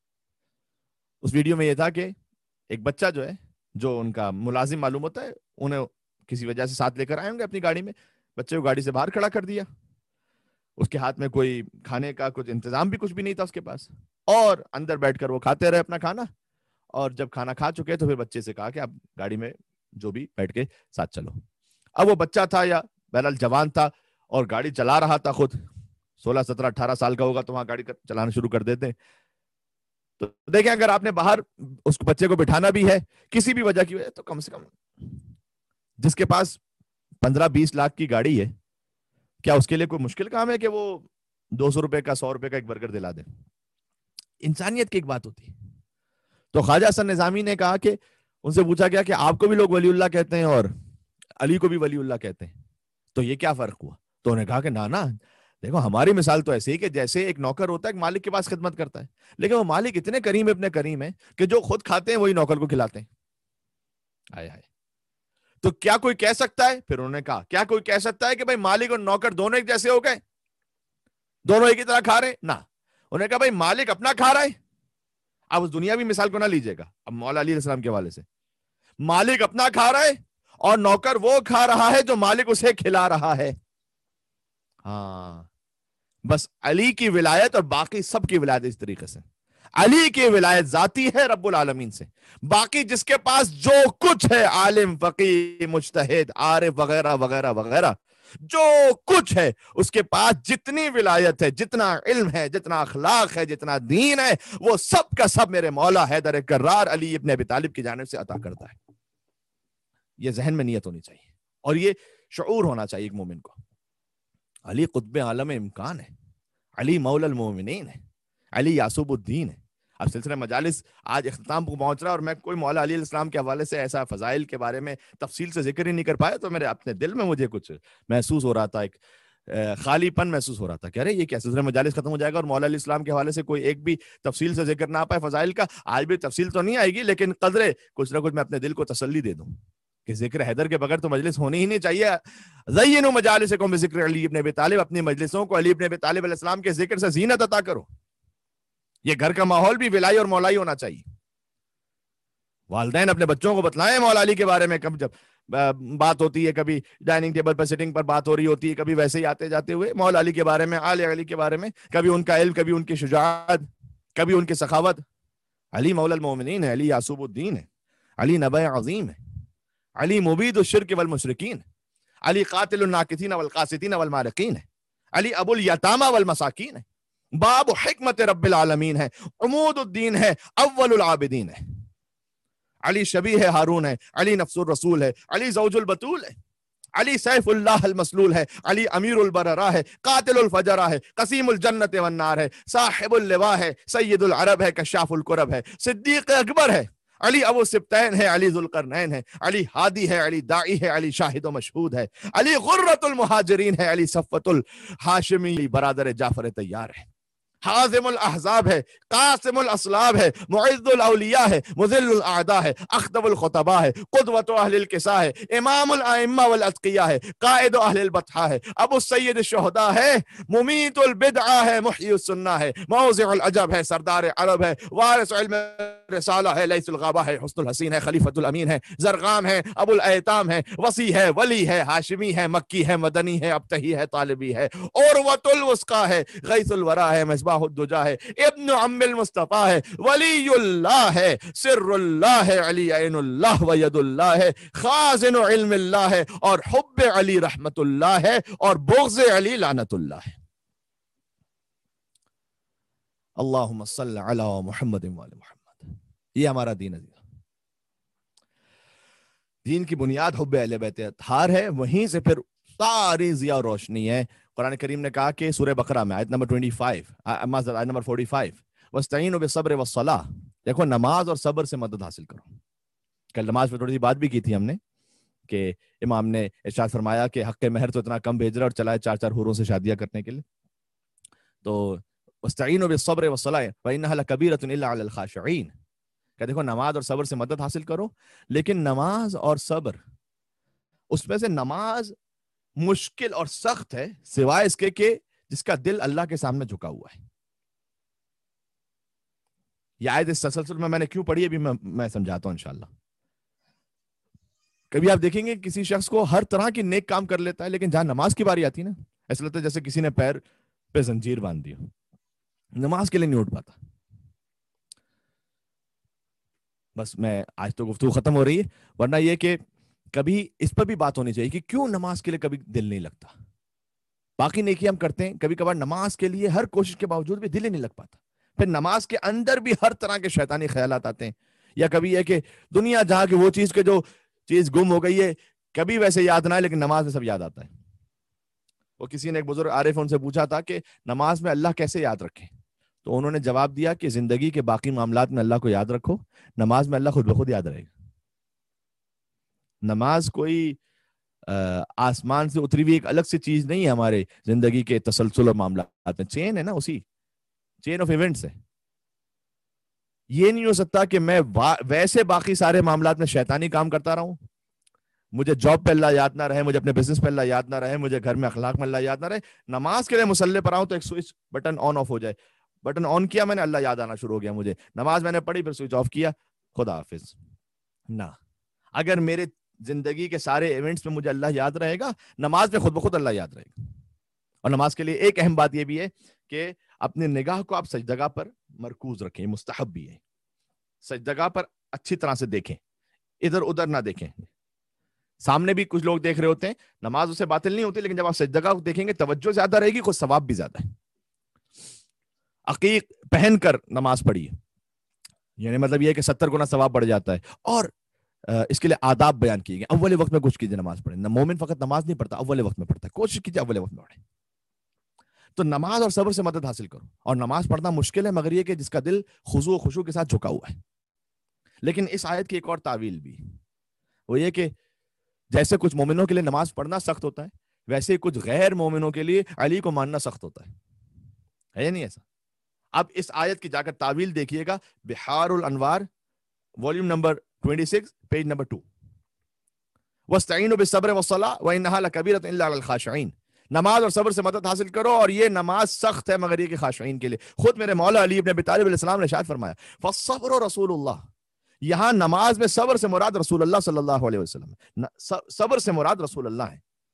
اس ویڈیو میں یہ تھا کہ ایک بچہ جو ہے، جو ان کا ملازم معلوم ہوتا ہے، انہیں کسی وجہ سے ساتھ لے کر آئے ہوں گے اپنی گاڑی میں، بچے کو گاڑی سے باہر کھڑا کر دیا. اس کے ہاتھ میں کوئی کھانے کا کچھ انتظام بھی کچھ بھی نہیں تھا اس کے پاس، اور اندر بیٹھ کر وہ کھاتے رہے اپنا کھانا. اور جب کھانا کھا چکے تو پھر بچے سے کہا کہ آپ گاڑی میں جو بھی بیٹھ کے ساتھ چلو. اب وہ بچہ تھا یا بہرحال جوان تھا اور گاڑی چلا رہا تھا خود، 16 17 18 سال کا ہوگا تو وہاں گاڑی چلانا شروع کر دیتے. تو دیکھیں اگر آپ نے باہر اس بچے کو بٹھانا بھی ہے کسی بھی وجہ کی وجہ، تو کم سے کم جس کے پاس 15-20 لاکھ کی گاڑی ہے، کیا اس کے لیے کوئی مشکل کام ہے کہ وہ 200 روپے کا 100 روپے کا ایک برگر دلا دے؟ انسانیت کی ایک بات ہوتی ہے. تو خواجہ حسن نظامی نے کہا کہ ان سے پوچھا گیا کہ آپ کو بھی لوگ ولی اللہ کہتے ہیں اور علی کو بھی ولی اللہ کہتے ہیں، تو یہ کیا فرق ہوا؟ تو انہوں نے کہا کہ نا دیکھو ہماری مثال تو ایسے ہی کہ جیسے ایک نوکر ہوتا ہے ایک مالک کے پاس خدمت کرتا ہے، لیکن وہ مالک اتنے کریم اتنے کریم ہے کہ جو خود کھاتے ہیں وہی نوکر کو کھلاتے ہیں. آئے ہائے. تو کیا کوئی کہہ سکتا ہے، پھر انہوں نے کہا کیا کوئی کہہ سکتا ہے کہ بھائی مالک اور نوکر دونوں ایک جیسے ہو گئے، دونوں ایک ہی طرح کھا رہے؟ نہ. انہوں نے کہا بھائی مالک اپنا کھا رہا ہے، اب اس دنیاوی مثال کو نہ لیجیے گا، اب مولا علی علیہ السلام کے حوالے سے، مالک اپنا کھا رہا ہے اور نوکر وہ کھا رہا ہے جو مالک اسے کھلا رہا ہے. ہاں بس علی کی ولایت اور باقی سب کی ولایت اس طریقے سے. علی کی ولایت ذاتی ہے رب العالمین سے، باقی جس کے پاس جو کچھ ہے، عالم فقیہ مجتہد عارف وغیرہ وغیرہ وغیرہ، جو کچھ ہے اس کے پاس جتنی ولایت ہے، جتنا علم ہے، جتنا اخلاق ہے، جتنا دین ہے، وہ سب کا سب میرے مولا حیدر کرار علی ابن ابی طالب کی جانب سے عطا کرتا ہے. یہ ذہن میں نیت ہونی چاہیے اور یہ شعور ہونا چاہیے ایک مومن کو. علی قطب عالم امکان ہے، علی مولا المومنین ہے، علی یعصوب الدین ہے. اب سلسلہ مجالس آج اختتام کو پہنچ رہا ہے اور میں کوئی مولا علی علیہ السلام کے حوالے سے ایسا فضائل کے بارے میں تفصیل سے ذکر ہی نہیں کر پایا، تو میرے اپنے دل میں مجھے کچھ محسوس ہو رہا تھا، ایک خالی پن محسوس ہو رہا تھا کہ ارے یہ کیا سلسلہ مجالس ختم ہو جائے گا اور مولا علیہ السلام کے حوالے سے کوئی ایک بھی تفصیل سے ذکر نہ آ پائے فضائل کا. آج بھی تفصیل تو نہیں آئے گی، لیکن قدرے کچھ نہ کچھ میں اپنے دل کو تسلی دے دوں کہ ذکر حیدر کے بغیر تو مجلس ہونی ہی نہیں چاہیے. زینوا مجالسکم بذکر علی ابن ابی طالب، اپنی مجلسوں کو علی ابن ابی طالب علیہ السلام کے ذکر سے زینت عطا کرو. یہ گھر کا ماحول بھی ولائی اور مولائی ہونا چاہیے. والدین اپنے بچوں کو بتلائیں مولا علی کے بارے میں، کب جب بات ہوتی ہے، کبھی ڈائننگ ٹیبل پر سٹنگ پر بات ہو رہی ہوتی ہے، کبھی ویسے ہی آتے جاتے ہوئے مولا علی کے بارے میں، آل علی کے بارے میں، کبھی ان کا علم، کبھی ان کی شجاعت، کبھی ان کی سخاوت. علی مولا المومنین ہے، علی یعصوب الدین ہے، علی نبی عظیم ہے، علی مبید الشرک والمشرکین، علی قاتل الناکثین والقاسطین والمارقین ہے، علی ابو الیتامى والمساکین ہے، باب حکمت رب العالمین ہے، عمود الدین ہے، اول العابدین ہے. علی شبیہ ہارون ہے، علی نفس الرسول ہے، علی زوج البتول ہے، علی سیف اللہ المسلول ہے، علی امیر البررہ ہے، قاتل الفجرہ ہے، قسیم الجنت والنار ہے، صاحب اللواء ہے، سید العرب ہے، کشاف الکرب ہے، صدیق اکبر ہے، علی ابو سبتین ہے، علی ذوالقرنین ہے، علی ہادی ہے، علی داعی ہے، علی شاہد و مشہود ہے، علی غرۃ المہاجرین ہے، علی صفوت الہاشمی، برادر جعفر طیار ہے، حازم الاحزاب ہے، قاسم الاسلاب ہے، معز الاولیاء ہے، مذل الاعداء ہے، اخطب الخطباء ہے، قدوۃ اہل القصاء ہے، امام الائمہ والاتقیاء ہے، قائد اہل البطحاء ہے، ابو السید الشہداء ہے، ممیت البدعہ ہے، محیی السنہ ہے، موضع العجب ہے، سردار عرب ہے، وارث علم رسالہ ہے، لیث الغابہ ہے، حسن الحسین ہے، خلیفۃ الامین ہے، زرغام ہے، ابو الایتام ہے، وصی ہے، ولی ہے، ہاشمی ہے، مکی ہے، مدنی ہے، ابتہی ہے، طالبی ہے، عروۃ الوثقی ہے، غیث الورا ہے، مصباح الدجا ہے، ابن عم المصطفیٰ ہے، ولی اللہ ہے، سر اللہ ہے، علی عین اللہ و ید اللہ ہے، خازن علم اللہ ہے، اور حب علی رحمت اللہ ہے، اور بغض علی لعنت اللہ ہے. اللہم صل علی محمد وعلی محمد. یہ ہمارا دین ہے. دین کی بنیاد حب اہل بیت اطہار ہے، وہیں سے پھر ساری ضیاء و روشنی ہے. قرآن کریم نے کہا کہ سورہ بقرہ میں آیت نمبر 25 آیت نمبر 45 وَاسْتَعِينُوا بِالصَّبْرِ وَالصَّلَاةِ، دیکھو نماز اور صبر سے مدد حاصل کرو. کل نماز پہ تھوڑی سی بات بھی کی تھی ہم نے کہ امام نے ارشاد فرمایا کہ حق مہر تو اتنا کم بھیج رہا اور چلائے 4 حوروں سے شادیاں کرنے کے لیے. تو وَاسْتَعِينُوا بِالصَّبْرِ وَالصَّلَاةِ وَإِنَّهَا لَكَبِيرَةٌ إِلَّا عَلَى الْخَاشِعِينَ، کہ دیکھو نماز اور صبر سے مدد حاصل کرو، لیکن نماز اور صبر، اس میں سے نماز مشکل اور سخت ہے سوائے اس کے کہ جس کا دل اللہ کے سامنے جھکا ہوا ہے. یہ آیت اس تسلسل میں نے کیوں پڑھی ابھی میں سمجھاتا ہوں انشاءاللہ. کبھی آپ دیکھیں گے کسی شخص کو ہر طرح کی نیک کام کر لیتا ہے، لیکن جہاں نماز کی باری آتی ہے نا، ایسا لگتا ہے جیسے کسی نے پیر پہ زنجیر باندھ دی ہو، نماز کے لیے نہیں اٹھ پاتا. بس میں آج تو گفتگو ختم ہو رہی ہے، ورنہ یہ کہ کبھی اس پر بھی بات ہونی چاہیے کہ کیوں نماز کے لیے کبھی دل نہیں لگتا. باقی نیکی ہم کرتے ہیں، کبھی کبھار نماز کے لیے ہر کوشش کے باوجود بھی دل ہی نہیں لگ پاتا. پھر نماز کے اندر بھی ہر طرح کے شیطانی خیالات آتے ہیں، یا کبھی یہ کہ دنیا جہاں کی وہ چیز کے جو چیز گم ہو گئی ہے کبھی ویسے یاد نہ ہے، لیکن نماز میں سب یاد آتا ہے. وہ کسی نے ایک بزرگ عارف ان سے پوچھا تھا کہ نماز میں اللہ کیسے یاد رکھیں، تو انہوں نے جواب دیا کہ زندگی کے باقی معاملات میں اللہ کو یاد رکھو، نماز میں اللہ خود بخود یاد رہے گا. نماز کوئی آسمان سے اتری ہوئی ایک الگ سی چیز نہیں ہے ہمارے زندگی کے تسلسل اور معاملات میں. چین ہے نا، اسی چین آف ایونٹس ہے. یہ نہیں ہو سکتا کہ میں ویسے باقی سارے معاملات میں شیطانی کام کرتا رہوں، مجھے جاب پہ اللہ یاد نہ رہے، مجھے اپنے بزنس پہ اللہ یاد نہ رہے، مجھے گھر میں اخلاق میں اللہ یاد نہ رہے، نماز کے لیے مصلی پر آؤں تو ایک سوئچ بٹن آن آف ہو جائے، بٹن آن کیا میں نے، اللہ یاد آنا شروع ہو گیا مجھے، نماز میں نے پڑھی پھر سوئچ آف کیا، خدا حافظ. نہ، اگر میرے زندگی کے سارے ایونٹس میں مجھے اللہ یاد رہے گا، نماز میں خود بخود اللہ یاد رہے گا. اور نماز کے لیے ایک اہم بات یہ بھی ہے کہ اپنی نگاہ کو آپ سجدگاہ پر مرکوز رکھیں، مستحب بھی ہے. سجدگاہ پر اچھی طرح سے دیکھیں، ادھر ادھر نہ دیکھیں. سامنے بھی کچھ لوگ دیکھ رہے ہوتے ہیں، نماز اسے باطل نہیں ہوتی، لیکن جب آپ سجدگاہ کو دیکھیں گے توجہ زیادہ رہے گی، خود ثواب بھی زیادہ ہے. عقیق پہن کر نماز پڑھیے، یعنی مطلب یہ ہے کہ 70 گنا ثواب بڑھ جاتا ہے. اور اس کے لیے آداب بیان کیے گئے. اول وقت میں کچھ کیجیے، نماز پڑھیں. مومن فقط نماز نہیں پڑھتا، اول وقت میں پڑھتا ہے. کوشش کیجیے اول وقت میں پڑھیں. تو نماز اور صبر سے مدد حاصل کرو. اور نماز پڑھنا مشکل ہے، مگر یہ کہ جس کا دل خضوع و خشوع کے ساتھ جھکا ہوا ہے. لیکن اس آیت کی ایک اور تعویل بھی، وہ یہ کہ جیسے کچھ مومنوں کے لیے نماز پڑھنا سخت ہوتا ہے، ویسے کچھ غیر مومنوں کے لیے علی کو ماننا سخت ہوتا ہے یا نہیں ایسا؟ اب اس آیت کی جا کر تعویل دیکھیے گا، بحار الانوار والیوم نمبر 26 پیج نمبر 2، وَاسْتَعِينُوا بِالصَّبْرِ وَالصَّلَاةِ وَإِنَّهَا لَكَبِيرَةٌ إِلَّا عَلَى الْخَاشِعِينَ. نماز اور صبر سے مدد حاصل کرو، اور یہ نماز سخت ہے مگر یہ کہ خاشعین کے لیے. خود میرے مولا علی ابن ابی طالب علیہ السلام نے ارشاد فرمایا فَالصَّبْرُ رسول اللہ. یہاں نماز میں صبر سے مراد رسول اللہ صلی اللہ علیہ وسلم، صبر سے مراد رسول اللہ ہے.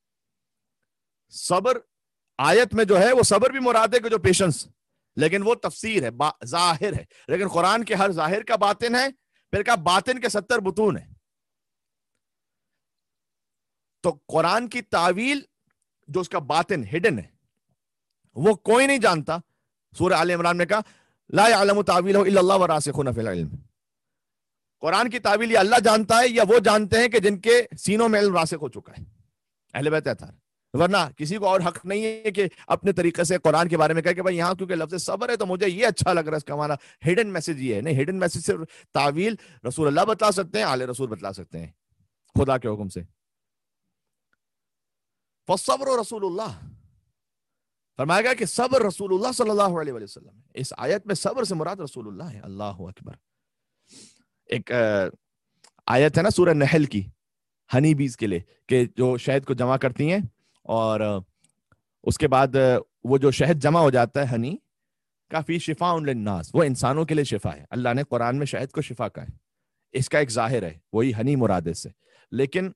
صبر آیت میں جو ہے وہ صبر بھی مراد ہے کہ جو پیشنس، لیکن وہ تفسیر ہے، ظاہر ہے. لیکن قرآن کے ہر ظاہر کا باطن ہے، پھر کہا باطن کے 70 بطون ہیں. تو قرآن کی تعویل جو اس کا باطن ہڈن ہے وہ کوئی نہیں جانتا. سورہ آل عمران میں کہا لا یعلم تاویلہ الا اللہ والراسخون فی العلم. قرآن کی تعویل یا اللہ جانتا ہے یا وہ جانتے ہیں کہ جن کے سینوں میں علم راسخ ہو چکا ہے، اہل بیت اطہار. ورنہ کسی کو اور حق نہیں ہے کہ اپنے طریقے سے قرآن کے بارے میں کہے کہ بھائی یہاں کیونکہ لفظ صبر ہے تو مجھے یہ اچھا لگ رہا ہے، اس کا ہمارا ہڈن میسج یہ ہے. نہیں، ہڈن میسج صرف تعویل رسول اللہ بتلا سکتے ہیں، آل رسول بتلا سکتے ہیں خدا کے حکم سے. فالصبر رسول اللہ فرمایا گیا کہ صبر رسول اللہ صلی اللہ علیہ وسلم. اس آیت میں صبر سے مراد رسول اللہ ہے. اللہ اکبر. ایک آیت ہے نا سورہ نحل کی، ہنی بیز کے لیے، کہ جو شہد کو جمع کرتی ہیں اور اس کے بعد وہ جو شہد جمع ہو جاتا ہے ہنی، کافی شفاء للناس، وہ انسانوں کے لیے شفا ہے. اللہ نے قرآن میں شہد کو شفا کہا ہے، اس کا ایک ظاہر ہے وہی ہنی مراد سے. لیکن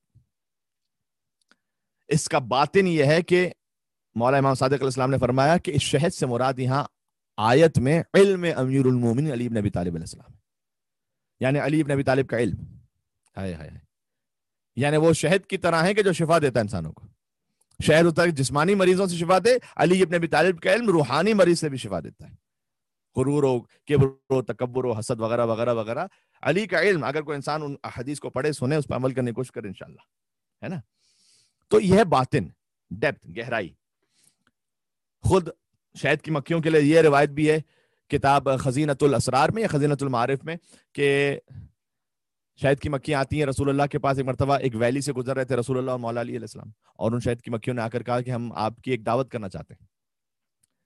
اس کا باطن یہ ہے کہ مولا امام صادق علیہ السلام نے فرمایا کہ اس شہد سے مراد یہاں آیت میں علم امیر المومنین علی بن ابی طالب علیہ السلام، یعنی علی بن ابی طالب کا علم. ہائے ہائے، یعنی وہ شہد کی طرح ہے کہ جو شفا دیتا ہے انسانوں کو. شہد ہوتا ہے جسمانی مریضوں سے شفا دے، علی ابن ابی طالب کا علم روحانی مریض سے بھی شفا دیتا ہے. غرور ہو، کبر ہو، تکبر ہو، حسد وغیرہ وغیرہ وغیرہ، علی کا علم اگر کوئی انسان ان حدیث کو پڑھے، سنے، اس پر عمل کرنے کی کوشش کرے انشاءاللہ، ہے نا. تو یہ ہے باطن، ڈیپتھ، گہرائی. خود شہد کی مکھیوں کے لیے یہ روایت بھی ہے کتاب خزینۃ الاسرار میں یا خزینۃ المعارف میں کہ شہد کی مکھیاں آتی ہیں رسول اللہ کے پاس. ایک مرتبہ ایک ویلی سے گزر رہے تھے رسول اللہ اور مولا علی علیہ السلام، اور ان شہد کی مکھیوں نے آ کر کہا کہ ہم آپ کی ایک دعوت کرنا چاہتے ہیں.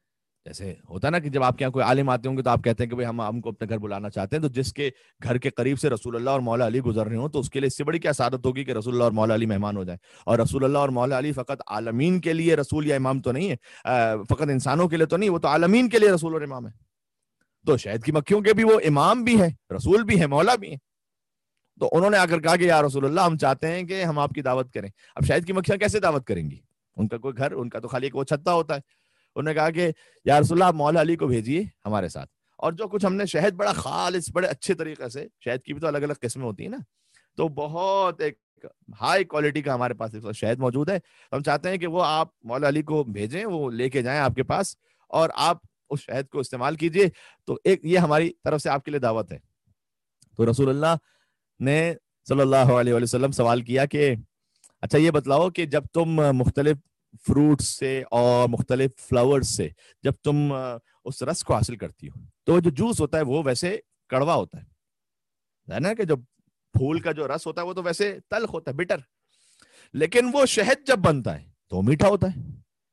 جیسے ہوتا نا کہ جب آپ کے یہاں کوئی عالم آتے ہوں گے تو آپ کہتے ہیں کہ بھائی ہم کو اپنے گھر بلانا چاہتے ہیں، تو جس کے گھر کے قریب سے رسول اللہ اور مولا علی گزر رہے ہوں تو اس کے لیے اس سے بڑی کیا سعادت ہوگی کہ رسول اللہ اور مولا علی مہمان ہو جائیں. اور رسول اللہ اور مولا علی فقط عالمین کے لیے رسول یا امام تو نہیں ہے، فقط انسانوں کے لیے تو نہیں، وہ تو عالمین کے لیے رسول اور امام ہے. تو شہد کی مکھیوں کے بھی وہ امام بھی ہیں، رسول بھی ہیں، مولا بھی ہیں. تو انہوں نے آ کر کہا کہ یا رسول اللہ ہم چاہتے ہیں کہ ہم آپ کی دعوت کریں. اب شہد کی مکھیاں کیسے دعوت کریں گی؟ ان کا کوئی گھر، ان کا تو خالی ایک وہ چھتا ہوتا ہے. انہوں نے کہا کہ یا رسول اللہ آپ مولا علی کو بھیجیے ہمارے ساتھ، اور جو کچھ ہم نے شہد بڑا خالص بڑے اچھے طریقے سے، شہد کی بھی تو الگ الگ قسمیں ہوتی ہیں نا، تو بہت ایک ہائی کوالٹی کا ہمارے پاس شہد موجود ہے. ہم چاہتے ہیں کہ وہ آپ مولا علی کو بھیجیں، وہ لے کے جائیں آپ کے پاس اور آپ اس شہد کو استعمال کیجیے. تو ایک یہ ہماری طرف سے آپ کے لیے دعوت ہے. تو رسول اللہ نے صلی اللہ علیہ وسلم سوال کیا کہ اچھا یہ بتلاؤ کہ جب تم مختلف فروٹس سے اور مختلف فلاورز سے جب تم اس رس کو حاصل کرتی ہو تو جو جوس ہوتا ہے وہ ویسے کڑوا ہوتا ہے نا، کہ جو پھول کا جو رس ہوتا ہے وہ تو ویسے تلخ ہوتا ہے، بٹر، لیکن وہ شہد جب بنتا ہے تو میٹھا ہوتا ہے.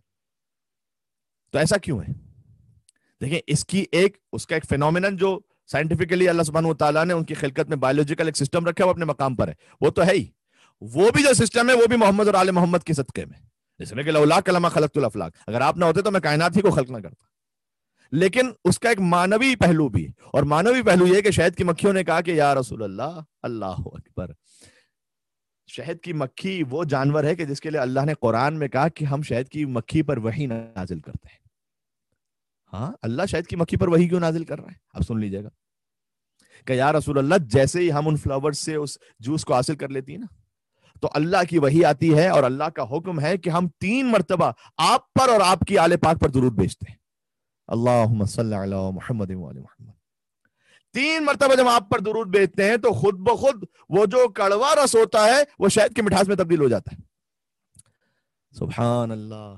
تو ایسا کیوں ہے؟ دیکھیں اس کا ایک فینومینن جو سائنٹیفکلی اللہ سبحانہ و تعالیٰ نے ان کی خلقت میں بایولوجیکل ایک سسٹم رکھا ہے، وہ اپنے مقام پر ہے، وہ تو ہے ہی. وہ بھی جو سسٹم ہے وہ بھی محمد اور آل محمد کے صدقے میں، جس میں کہ لولا کلمہ خلقت الافلاق، اگر آپ نہ ہوتے تو میں کائنات ہی کو خلق نہ کرتا. لیکن اس کا ایک مانوی پہلو بھی، اور مانوی پہلو یہ کہ شہد کی مکھیوں نے کہا کہ یا رسول اللہ، اللہ اکبر، شہد کی مکھی وہ جانور ہے کہ جس کے لیے اللہ نے قرآن میں کہا کہ ہم شہد کی مکھی پر وحی نازل کرتے ہیں. ہاں، اللہ شہد کی مکھی پر وحی کیوں نازل کر رہا ہے؟ اب سن لیجیے گا کہ یا رسول اللہ جیسے ہی ہم ان فلاورز سے اس جوس کو حاصل کر لیتی ہیں نا تو اللہ کی وحی آتی ہے اور اللہ کا حکم ہے کہ ہم 3 مرتبہ آپ پر اور آپ کی آل پاک پر درود بھیجتے ہیں. اللہم صلی علی محمد و آل محمد. 3 مرتبہ جب آپ پر درود بھیجتے ہیں تو خود بخود وہ جو کڑوا رس ہوتا ہے وہ شہد کی مٹھاس میں تبدیل ہو جاتا ہے. سبحان اللہ.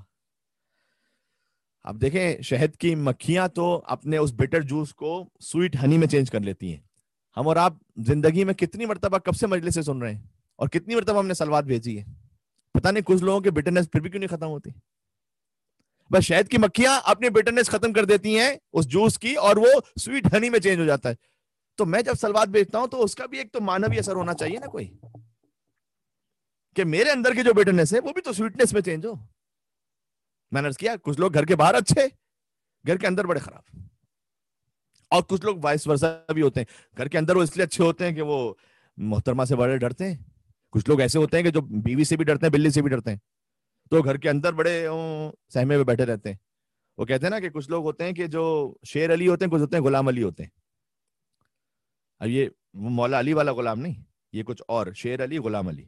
اب دیکھیں شہد کی مکھیاں تو اپنے اس بٹر جوس کو سویٹ ہنی میں چینج کر لیتی ہیں. ہم اور آپ زندگی میں کتنی مرتبہ کب سے مجلس سے سن رہے ہیں اور کتنی مرتبہ ہم نے سلوات بھیجی ہے، پتہ نہیں کچھ لوگوں کے بٹرنس پھر بھی کیوں نہیں ختم ہوتی. بس شہد کی مکھیاں اپنی بٹرنس ختم کر دیتی ہیں اس جوس کی اور وہ سویٹ ہنی میں چینج ہو جاتا ہے. تو میں جب سلوات بھیجتا ہوں تو اس کا بھی ایک تو مانوی اثر ہونا چاہیے نا کوئی، کہ میرے اندر کی جو بٹرنس ہے وہ بھی تو سویٹنس میں چینج ہو. میں نے عرض کیا کچھ لوگ گھر کے باہر اچھے، گھر کے اندر بڑے خراب، اور کچھ لوگ وائس ورسا بھی ہوتے ہیں، گھر کے اندر وہ اس لیے اچھے ہوتے ہیں کہ وہ محترمہ سے بڑے ڈرتے ہیں. کچھ لوگ ایسے ہوتے ہیں کہ جو بیوی سے بھی ڈرتے ہیں، بلی سے بھی ڈرتے ہیں، تو گھر کے اندر بڑے سہمے میں بیٹھے رہتے ہیں. وہ کہتے ہیں نا کہ کچھ لوگ ہوتے ہیں کہ جو شیر علی ہوتے ہیں، کچھ ہوتے ہیں غلام علی ہوتے ہیں. اب یہ مولا علی والا غلام نہیں، یہ کچھ اور، شیر علی، غلام علی.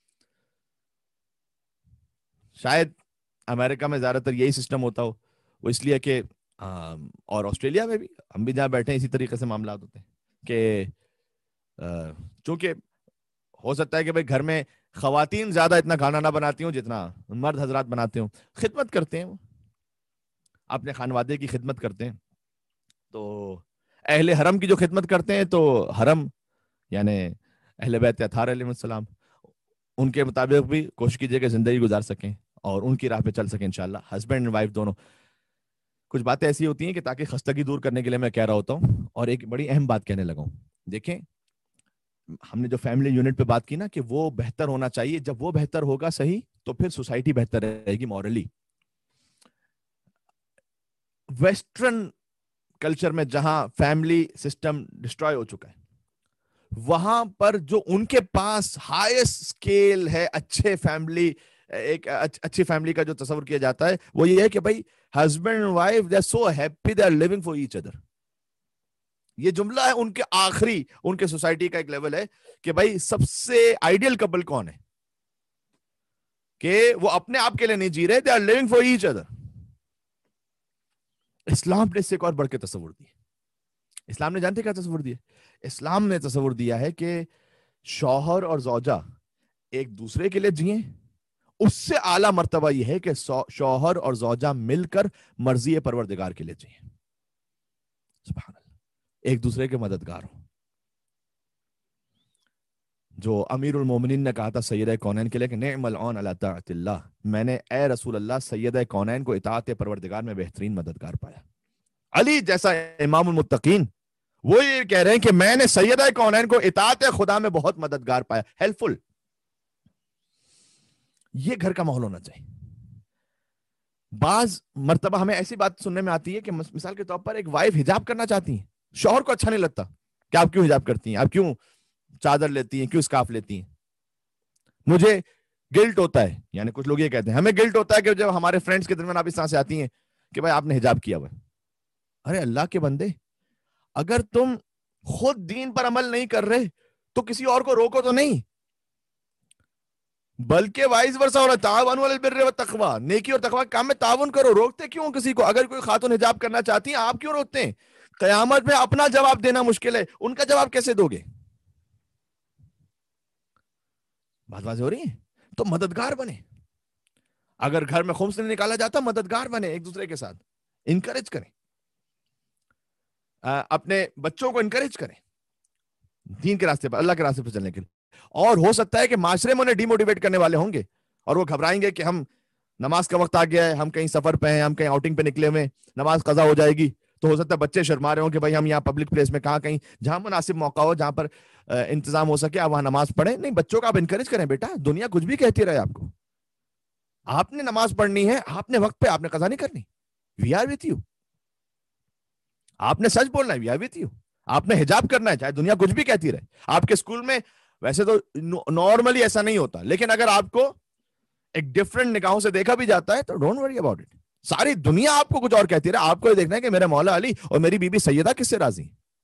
شاید امریکہ میں زیادہ تر یہی سسٹم ہوتا ہو، وہ اس لیے کہ اور آسٹریلیا میں بھی ہم بھی جہاں بیٹھے ہیں اسی طریقے سے معاملات ہوتے ہیں کہ چونکہ ہو سکتا ہے کہ بھائی گھر میں خواتین زیادہ اتنا کھانا نہ بناتی ہوں جتنا مرد حضرات بناتے ہوں، خدمت کرتے ہیں، وہ اپنے خانوادے کی خدمت کرتے ہیں. تو اہل حرم کی جو خدمت کرتے ہیں تو حرم یعنی اہل بیت اطہار علیہ السلام، ان کے مطابق بھی کوشش کیجیے کہ زندگی گزار سکیں اور ان کی راہ پہ چل سکیں انشاءاللہ، ہسبینڈ اینڈ وائف دونوں. کچھ باتیں ایسی ہوتی ہیں کہ تاکہ خستگی دور کرنے کے لیے میں کہہ رہا ہوتا ہوں، اور ایک بڑی اہم بات کہنے لگا ہوں. دیکھیں ہم نے جو فیملی یونٹ پہ بات کی نا کہ وہ بہتر ہونا چاہیے، جب وہ بہتر ہوگا صحیح تو پھر سوسائٹی بہتر رہے گی مورلی. ویسٹرن کلچر میں جہاں فیملی سسٹم ڈسٹروائے ہو چکا ہے، وہاں پر جو ان کے پاس ہائیسٹ اسکیل ہے اچھے فیملی، ایک اچھی فیملی کا جو تصور کیا جاتا ہے وہ یہ ہے کہ بھائی husband and wife they are so happy they are living for each other. یہ جملہ ہے ان کے آخری، ان کے سوسائٹی کا ایک لیول ہے کہ بھائی سب سے آئیڈیل کپل کون ہے کہ وہ اپنے آپ کے لیے نہیں جی رہے، they are living for each other. اسلام نے اس سے ایک اور بڑھ کے تصور دیا. اسلام نے جانتے کیا تصور دیا؟ اسلام نے تصور دیا ہے کہ شوہر اور زوجہ ایک دوسرے کے لیے جئیں، اس سے اعلیٰ مرتبہ یہ ہے کہ شوہر اور زوجہ مل کر مرضی پروردگار کے لیے جئیں. سبحان اللہ، ایک دوسرے کے مددگار ہوں. جو امیر المومنین نے کہا تھا سیدہ کونین کے لیے کہ نعم العون علی طاعت اللہ، میں نے اے رسول اللہ سیدہ کونین کو اطاعت پروردگار میں بہترین مددگار پایا. علی جیسا امام المتقین وہ یہ کہہ رہے ہیں کہ میں نے سیدہ کونین کو اطاعت خدا میں بہت مددگار پایا، ہیلپ فل. یہ گھر کا ماحول ہونا چاہیے. بعض مرتبہ ہمیں ایسی بات سننے میں آتی ہے کہ مثال کے طور پر ایک وائف حجاب کرنا چاہتی ہیں، شوہر کو اچھا نہیں لگتا کہ آپ کیوں حجاب کرتی ہیں، آپ کیوں چادر لیتی ہیں، کیوں اسکارف لیتی ہیں. مجھے گلٹ ہوتا ہے، یعنی کچھ لوگ یہ کہتے ہیں ہمیں گلٹ ہوتا ہے کہ جب ہمارے فرینڈز کے درمیان آپ اس طرح سے آتی ہیں کہ بھائی آپ نے حجاب کیا ہوا ہے. ارے اللہ کے بندے، اگر تم خود دین پر عمل نہیں کر رہے تو کسی اور کو روکو تو نہیں، بلکہ وائس ورسا ہو رہا ہے، تعاونوا علی البر والتقوی، نیکی اور تقوی کے کام میں تعاون کرو. روکتے کیوں کسی کو؟ اگر کوئی خاتون حجاب کرنا چاہتی ہیں آپ کیوں روکتے ہیں؟ قیامت میں اپنا جواب دینا مشکل ہے، ان کا جواب کیسے دو گے؟ بات واضح ہو رہی ہے؟ تو مددگار بنے. اگر گھر میں خمس نہیں نکالا جاتا مددگار بنے، ایک دوسرے کے ساتھ انکریج کریں، اپنے بچوں کو انکریج کریں دین کے راستے پر، اللہ کے راستے پر چلنے کے لیے. اور ہو سکتا ہے کہ معاشرے میں انہیں ڈی موٹیویٹ کرنے والے ہوں گے اور وہ گھبرائیں گے کہ ہم نماز کا وقت آ گیا ہے، ہم کہیں سفر پہ ہیں، ہم کہیں آؤٹنگ پہ نکلے ہوئے، نماز قضا ہو جائے گی. تو ہو سکتا ہے بچے شرما رہے ہوں کہ بھائی ہم یہاں پبلک پلیس میں کہاں، کہیں جہاں مناسب موقع ہو، جہاں پر انتظام ہو سکے، آپ وہاں نماز پڑھیں. نہیں، بچوں کو آپ انکریج کریں، بیٹا دنیا کچھ بھی کہتی رہے آپ کو، آپ نے نماز پڑھنی ہے، آپ نے وقت پہ، آپ نے قضا نہیں کرنی. We are with you. آپ نے سچ بولنا ہے، وی آر وتھ یو. آپ نے حجاب کرنا ہے چاہے دنیا کچھ بھی کہتی رہے. آپ کے اسکول میں ویسے تو نارملی ایسا نہیں ہوتا، لیکن اگر آپ کو ایک ڈفرنٹ نگاہوں سے دیکھا بھی جاتا ہے تو ڈونٹ وری اباؤٹ اٹ. ساری دنیا آپ کو کچھ اور کہتی رہے، آپ کو یہ دیکھنا ہے کہ میرے مولا علی اور میری بی بی سیدہ کس سے راضی.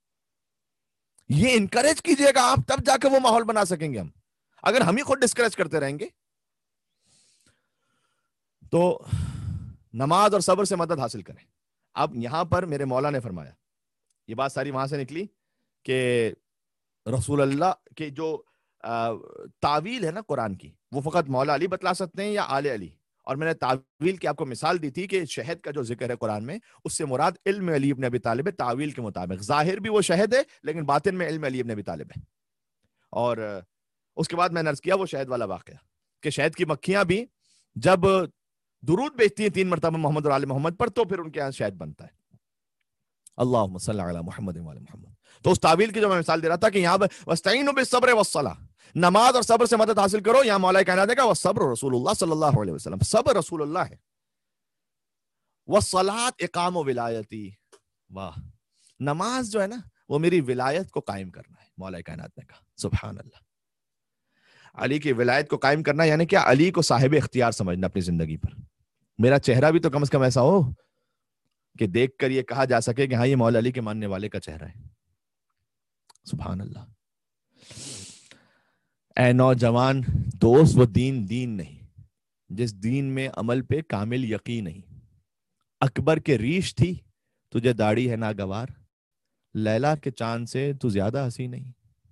یہ انکریج کیجئے گا آپ، تب جا کے وہ ماحول بنا سکیں گے ہم. اگر ہم ہی خود ڈسکریج کرتے رہیں گے تو نماز اور صبر سے مدد حاصل کریں. اب یہاں پر میرے مولا نے فرمایا، یہ بات ساری وہاں سے نکلی کہ رسول اللہ کے جو تعویل ہے نا قرآن کی، وہ فقط مولا علی بتلا سکتے ہیں یا آل علی. اور میں نے تعویل کی آپ کو مثال دی تھی کہ شہد کا جو ذکر ہے قرآن میں، اس سے مراد علم علی ابن ابی طالب ہے. تعویل کے مطابق ظاہر بھی وہ شہد ہے لیکن باطن میں علم علی ابن ابی طالب ہے. اور اس کے بعد میں نے عرض کیا وہ شہد والا واقعہ کہ شہد کی مکھیاں بھی جب درود بھیجتی ہیں 3 مرتبہ محمد اور آل محمد پر تو پھر ان کے یہاں شہد بنتا ہے. اللہم صلی علی محمد و آل محمد. تو اس تعویل کی جو میں مثال دے رہا تھا کہ یہاں وَاسْتَعِينُوا بِالصَّبْرِ وَالصَّلَاةِ، نماز اور صبر سے مدد حاصل کرو. یہاں مولا کائنات نے کہا وَالصَّبْرُ رسول اللہ صلی اللہ علیہ وسلم، صبر رسول اللہ ہے. وَالصَّلَاةِ اقام ولایتی، واہ، نماز جو ہے نا وہ میری ولایت کو قائم کرنا ہے. مولا کائنات نے کہا سبحان اللہ. علی کی ولایت کو قائم کرنا یعنی کیا؟ علی کو صاحب اختیار سمجھنا اپنی زندگی پر. میرا چہرہ بھی تو کم از کم ایسا ہو کہ دیکھ کر یہ کہا جا سکے کہ ہاں یہ مولا علی کے ماننے والے کا چہرہ ہے. سبحان اللہ. اے نوجوان دوست، وہ دین نہیں جس دین میں عمل پہ کامل یقین نہیں. اکبر کے ریش تھی، تجھے داڑھی ہے ناگوار، لیلا کے چاند سے تو زیادہ ہنسی نہیں.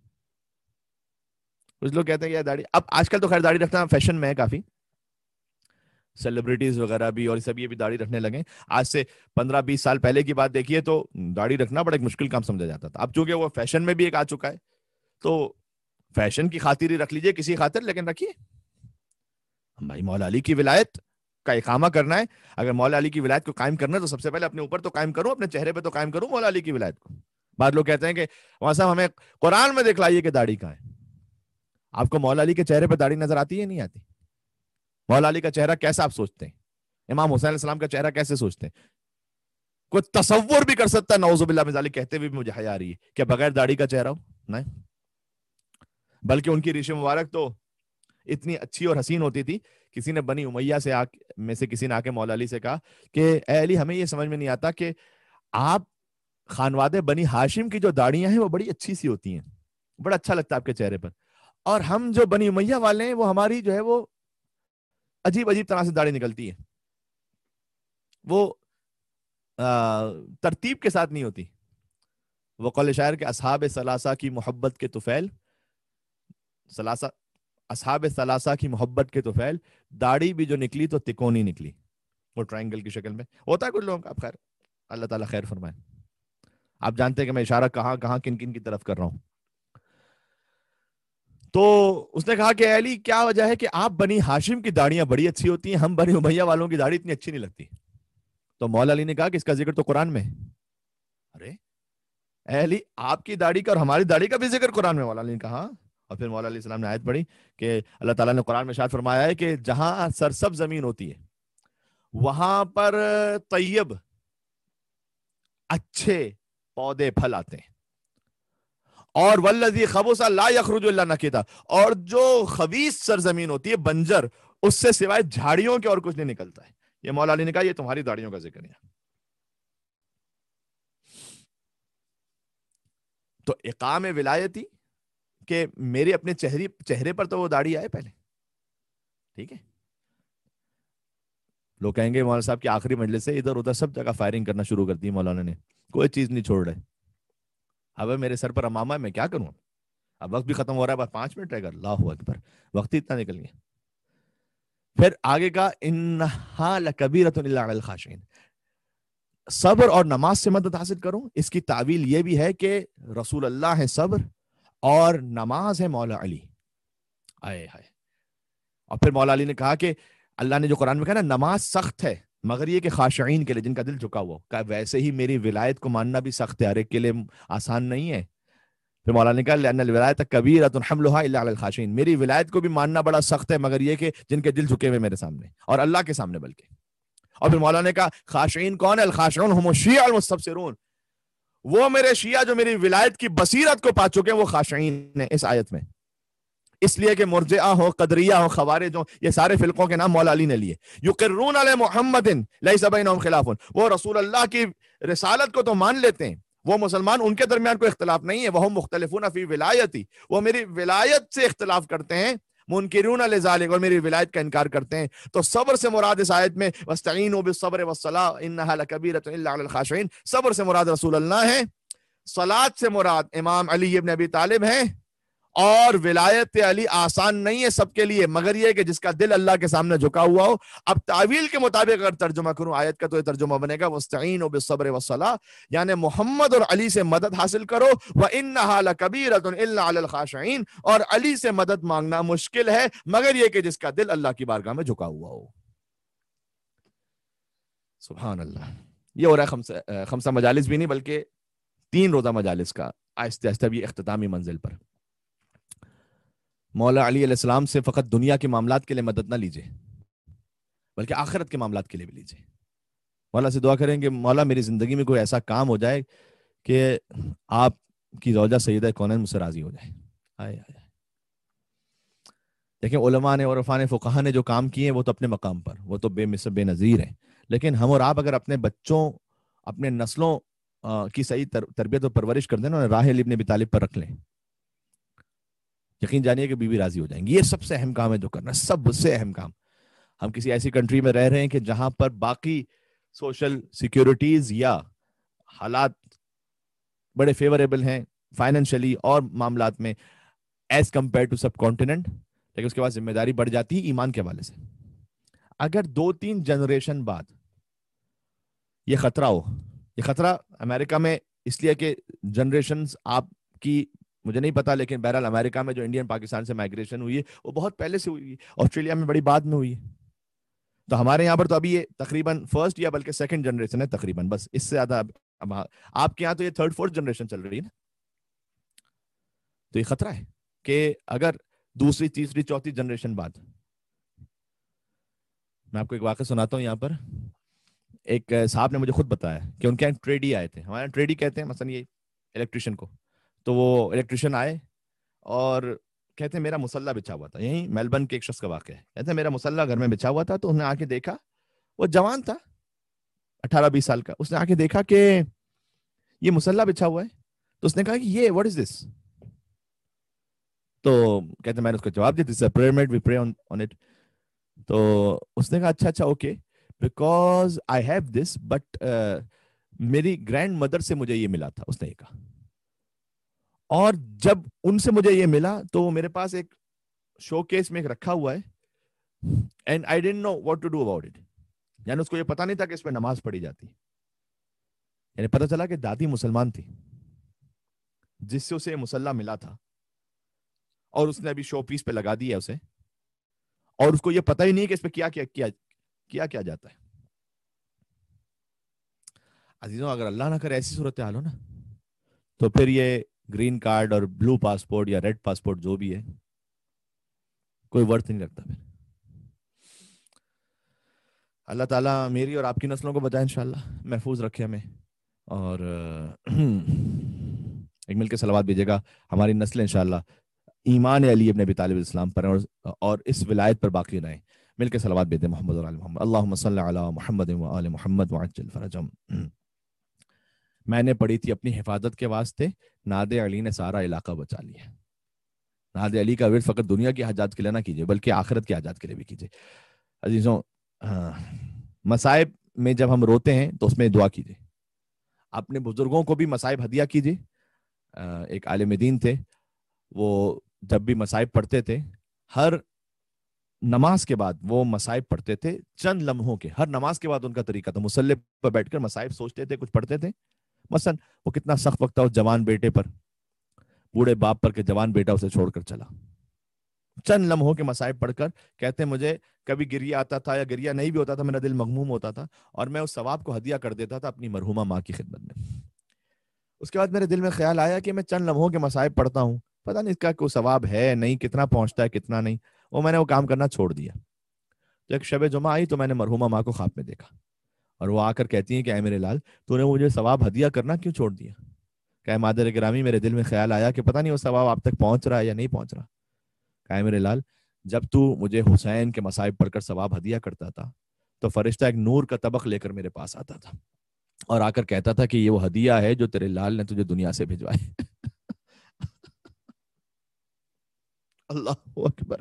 کچھ لوگ کہتے ہیں کہ یہ داڑھی، اب آج کل تو خیر داڑھی رکھنا فیشن میں ہے کافی، سیلیبریٹیز وغیرہ بھی اور سب یہ بھی داڑھی رکھنے لگے. آج سے 15-20 سال پہلے کی بات دیکھیے تو داڑھی رکھنا بڑا ایک مشکل کام سمجھا جاتا تھا. اب چونکہ وہ فیشن میں بھی ایک آ چکا ہے تو فیشن کی خاطر ہی رکھ لیجئے کسی خاطر، لیکن رکھیے. بھائی مولا علی کی ولایت کا اقامہ کرنا ہے، اگر مولا علی کی ولایت کو قائم کرنا ہے تو سب سے پہلے اپنے اوپر تو قائم کروں، اپنے چہرے پہ تو قائم کروں مولا علی کی ولایت کو. بعض لوگ کہتے ہیں کہ وہاں صاحب ہمیں قرآن میں دکھلائیے کہ داڑھی کہاں ہے. آپ کو مولا علی کے چہرے پہ داڑھی نظر آتی ہے نہیں آتی؟ مولا علی کا چہرہ کیسا آپ سوچتے ہیں؟ امام حسین علیہ السلام کا چہرہ کیسے سوچتے ہیں؟ کوئی تصور بھی کر سکتا ہے نعوذ باللہ من ذالک کہتے ہوئے بھی مجھے حیا آ رہی ہے کہ بغیر داڑھی کا چہرہ ہو؟ نہیں، بلکہ ان کی ریش مبارک تو اتنی اچھی اور حسین ہوتی تھی. کسی نے بنی امیہ میں سے کسی نے آ کے مولا علی سے کہا کہ اے علی ہمیں یہ سمجھ میں نہیں آتا کہ آپ خانوادے بنی ہاشم کی جو داڑیاں ہیں وہ بڑی اچھی سی ہوتی ہیں، بڑا اچھا لگتا ہے آپ کے چہرے پر، اور ہم جو بنی امیہ والے ہیں وہ ہماری جو ہے وہ عجیب طرح سے داڑھی نکلتی ہے، وہ ترتیب کے ساتھ نہیں ہوتی. وہ قول شاعر کے اصحاب ثلاثہ کی محبت کے طفیل، اصحاب ثلاثہ کی محبت کے طفیل، داڑھی بھی جو نکلی تو تکونی نکلی، وہ ٹرائنگل کی شکل میں ہوتا ہے کچھ لوگوں کا. اب خیر اللہ تعالیٰ خیر فرمائے. آپ جانتے ہیں کہ میں اشارہ کہاں کن کی طرف کر رہا ہوں. تو اس نے کہا کہ اے علی کیا وجہ ہے کہ آپ بنی ہاشم کی داڑیاں بڑی اچھی ہوتی ہیں، ہم بنی امیہ والوں کی داڑھی اتنی اچھی نہیں لگتی. تو مولا علی نے کہا کہ اس کا ذکر تو قرآن میں ہے. ارے اے علی آپ کی داڑھی کا اور ہماری داڑھی کا بھی ذکر قرآن میں. مولا علی نے کہا. اور پھر مولا علیہ السلام نے آیت پڑھی کہ اللہ تعالیٰ نے قرآن میں ارشاد فرمایا ہے کہ جہاں سرسب زمین ہوتی ہے وہاں پر طیب اچھے پودے پھل آتے ہیں، اور والذی خبث لا یخرج الا نکدا، اور جو خبیث سرزمین ہوتی ہے بنجر، اس سے سوائے جھاڑیوں کے اور کچھ نہیں نکلتا ہے. یہ مولا علی نے کہا یہ تمہاری داڑیوں کا ذکر ہے. تو اقام ولایتی کہ میرے اپنے چہرے پر تو وہ داڑھی آئے پہلے. ٹھیک ہے. لوگ کہیں گے مولانا صاحب کی آخری مجلس سے ادھر ادھر سب جگہ فائرنگ کرنا شروع کر دی مولانا نے، کوئی چیز نہیں چھوڑ رہے. اب میرے سر پر امامہ ہے، میں کیا کروں؟ اب وقت بھی ختم ہو رہا ہے، بس 5 منٹ رہ گا. اللہ اکبر، وقت ہی اتنا نکل گیا. پھر آگے کا انہا لکبیرۃ الا علی الخاشعین، صبر اور نماز سے مدد حاصل کرو. اس کی تعویل یہ بھی ہے کہ رسول اللہ ہے صبر اور نماز ہے مولا علی. آئے ہائے. اور پھر مولا علی نے کہا کہ اللہ نے جو قرآن میں کہا نا نماز سخت ہے مگر یہ کہ خاشعین کے لیے، جن کا دل جھکا ہوا. کہ ویسے ہی میری ولایت کو ماننا بھی سخت ہے، ہر ایک کے لیے آسان نہیں ہے. پھر مولا نے کہا لأن الولایت کبیرۃ حملها الا علی الخاشعین، میری ولایت کو بھی ماننا بڑا سخت ہے مگر یہ کہ جن کے دل جھکے ہوئے میرے سامنے اور اللہ کے سامنے. بلکہ اور پھر مولا نے کہا خاشعین کون ہے؟ الخاشعون هم الشیعہ المستبصرون، وہ میرے شیعہ جو میری ولایت کی بصیرت کو پا چکے ہیں وہ خاشعین ہیں اس آیت میں. اس لیے کہ مرجئہ ہو، قدریہ ہو، خوارج ہو، یہ سارے فرقوں کے نام مولا علی نے لیے. یقرون علی محمد لیس بینہم خلاف، وہ رسول اللہ کی رسالت کو تو مان لیتے ہیں، وہ مسلمان ان کے درمیان کوئی اختلاف نہیں ہے. وہ مختلفون فی ولایتی، وہ میری ولایت سے اختلاف کرتے ہیں. منکرون لذالک، اور میری ولایت کا انکار کرتے ہیں. تو صبر سے مراد اس آیت میں واستعینوا بالصبر والصلاۃ انھا لکبیرۃ الا علی الخاشعین، صبر سے مراد رسول اللہ ہے، صلاۃ سے مراد امام علی ابن ابی طالب ہیں. اور ولایت علی آسان نہیں ہے سب کے لیے مگر یہ کہ جس کا دل اللہ کے سامنے جھکا ہوا ہو. اب تعویل کے مطابق اگر ترجمہ کروں آیت کا تو یہ ترجمہ بنے گا واستعینوا بالصبر والصلاۃ، یعنی محمد اور علی سے مدد حاصل کرو. وانھا لکبیرۃ الا علی الخاشعین، اور علی سے مدد مانگنا مشکل ہے مگر یہ کہ جس کا دل اللہ کی بارگاہ میں جھکا ہوا ہو. سبحان اللہ. یہ ہو رہا ہے خمسہ مجالس بھی نہیں بلکہ 3 روزہ مجالس کا آہستہ آہستہ بھی اختتامی منزل پر. مولا علی علیہ السلام سے فقط دنیا کے معاملات کے لیے مدد نہ لیجیے بلکہ آخرت کے معاملات کے لیے بھی لیجیے. مولا سے دعا کریں کہ مولا میری زندگی میں کوئی ایسا کام ہو جائے کہ آپ کی زوجہ سیدہ کونین مجھ سے راضی ہو جائے. آئے آئے. دیکھیں علماء نے اور عرفاء فقہا نے جو کام کیے ہیں وہ تو اپنے مقام پر، وہ تو بے مثل بے نظیر ہیں. لیکن ہم اور آپ اگر اپنے بچوں، اپنے نسلوں کی صحیح تربیت و پرورش کر دیں نا، راہ ابن ابی طالب پر رکھ لیں، یقین جانیے کہ بیوی راضی ہو جائیں گی. یہ سب سے اہم کام ہے جو کرنا، سب سے اہم کام. ہم کسی ایسی کنٹری میں رہ رہے ہیں کہ جہاں پر باقی سوشل سیکیورٹیز یا حالات بڑے فیوریبل ہیں فائنینشلی اور معاملات میں as compare to subcontinent, لیکن اس کے بعد ذمہ داری بڑھ جاتی ہے ایمان کے حوالے سے. اگر 2-3 جنریشن بعد یہ خطرہ ہو، یہ خطرہ امریکہ میں اس لیے کہ جنریشنز آپ کی مجھے نہیں پتا، لیکن بہرحال امریکہ میں جو انڈین پاکستان سے مائگریشن ہوئی ہے وہ بہت پہلے سے ہوئی ہے، آسٹریلیا میں بڑی بعد میں ہوئی ہے. تو ہمارے یہاں پر تو ابھی یہ تقریباً فرسٹ یا بلکہ سیکنڈ جنریشن ہے تقریباً، بس اس سے زیادہ. اب آپ کے یہاں تو یہ 3rd-4th جنریشن چل رہی ہے نا. تو یہ خطرہ ہے کہ اگر 2ری 3ری 4تھی جنریشن بعد. میں آپ کو ایک واقعہ سناتا ہوں. یہاں پر ایک صاحب نے مجھے خود بتایا کہ ان کے یہاں ٹریڈی آئے تھے، ہمارے یہاں ٹریڈی کہتے ہیں مثلا یہ الیکٹریشین کو. تو وہ الیکٹریشین آئے اور کہتے ہیں میرا مسلح بچھا ہوا تھا. یہیں میلبرن کے ایک شخص کا واقعہ ہے. کہتے ہیں میرا مسلح گھر میں بچھا ہوا تھا. تو انہوں نے آ کے دیکھا، وہ جوان تھا 18-20 سال کا. اس نے آ کے دیکھا کہ یہ مسلح بچھا ہوا ہے. تو اس نے کہا کہ یہ واٹ از دس؟ تو کہتے ہیں میں نے اس کو جواب دیا دس پریئر میٹ وی پرے آن اٹ. تو اس نے کہا اچھا okay because I have this but میری گرینڈ مدر سے مجھے یہ ملا تھا. اس نے یہ کہا، اور جب ان سے مجھے یہ ملا تو میرے پاس ایک شو کیس میں ایک رکھا ہوا ہے and I didn't know what to do about it. یعنی اس کو یہ پتا نہیں تھا کہ اس میں نماز پڑھی جاتی. یعنی پتا چلا کہ دادی مسلمان تھی جس سے اسے مسلح ملا تھا، اور اس نے ابھی شو پیس پہ لگا دیا اسے، اور اس کو یہ پتہ ہی نہیں کہ اس پہ کیا جاتا ہے. عزیزوں اگر اللہ نہ کرے ایسی صورتحال ہو نا، تو پھر یہ گرین کارڈ اور بلو پاسپورٹ یا ریڈ پاسپورٹ جو بھی ہے کوئی ورتھ نہیں رکھتا. پھر اللہ تعالیٰ میری اور آپ کی نسلوں کو بچائے انشاءاللہ، محفوظ رکھے ہمیں. اور ایک مل کے صلوات بھیجے گا ہماری نسل انشاءاللہ ایمان علی ابن ابی طالب الاسلام پر اور اس ولایت پر باقی رہیں. مل کے صلوات بھیجیں محمد اور آل محمد. اللہم صلی علی محمد و آل محمد وعجل فرجہم. میں نے پڑھی تھی اپنی حفاظت کے واسطے، ناد علی نے سارا علاقہ بچا لیا. ناد علی کا ورد فقط دنیا کی حاجات کے لیے نہ کیجیے بلکہ آخرت کی حاجات کے لیے بھی کیجیے. عزیزوں مصائب میں جب ہم روتے ہیں تو اس میں دعا کیجیے. اپنے بزرگوں کو بھی مصائب ہدیہ کیجیے. ایک عالم دین تھے، وہ جب بھی مصائب پڑھتے تھے، ہر نماز کے بعد وہ مصائب پڑھتے تھے چند لمحوں کے. ہر نماز کے بعد ان کا طریقہ تھا، مصلی پر بیٹھ کر مصائب سوچتے تھے، کچھ پڑھتے تھے. مثلا وہ کتنا سخت وقت تھا اس جوان بیٹے پر، بوڑھے باپ پر کہ جوان بیٹا اسے چھوڑ کر چلا. چند لمحوں کے مصائب پڑھ کر کہتے ہیں مجھے کبھی گریہ آتا تھا یا گریہ نہیں بھی ہوتا تھا، میرا دل مغموم ہوتا تھا اور میں اس ثواب کو ہدیہ کر دیتا تھا اپنی مرحومہ ماں کی خدمت میں. اس کے بعد میرے دل میں خیال آیا کہ میں چند لمحوں کے مصائب پڑھتا ہوں، پتہ نہیں اس کا کوئی ثواب ہے نہیں، کتنا پہنچتا ہے کتنا نہیں. میں نے وہ کام کرنا چھوڑ دیا. تو ایک شب جمعہ آئی تو میں نے مرحومہ ماں کو خواب میں دیکھا اور وہ آ کر کہتی ہیں کہ اے میرے لال، تو نے مجھے ثواب ہدیہ کرنا کیوں چھوڑ دیا؟ کہ مادر گرامی میرے دل میں خیال آیا کہ پتہ نہیں وہ ثواب آپ تک پہنچ رہا ہے یا نہیں پہنچ رہا. کہ میرے لال، جب تو مجھے حسین کے مصائب پڑھ کر ثواب ہدیہ کرتا تھا تو فرشتہ ایک نور کا طبق لے کر میرے پاس آتا تھا اور آ کر کہتا تھا کہ یہ وہ ہدیہ ہے جو تیرے لال نے تجھے دنیا سے بھیجوائے. اللہ اکبر.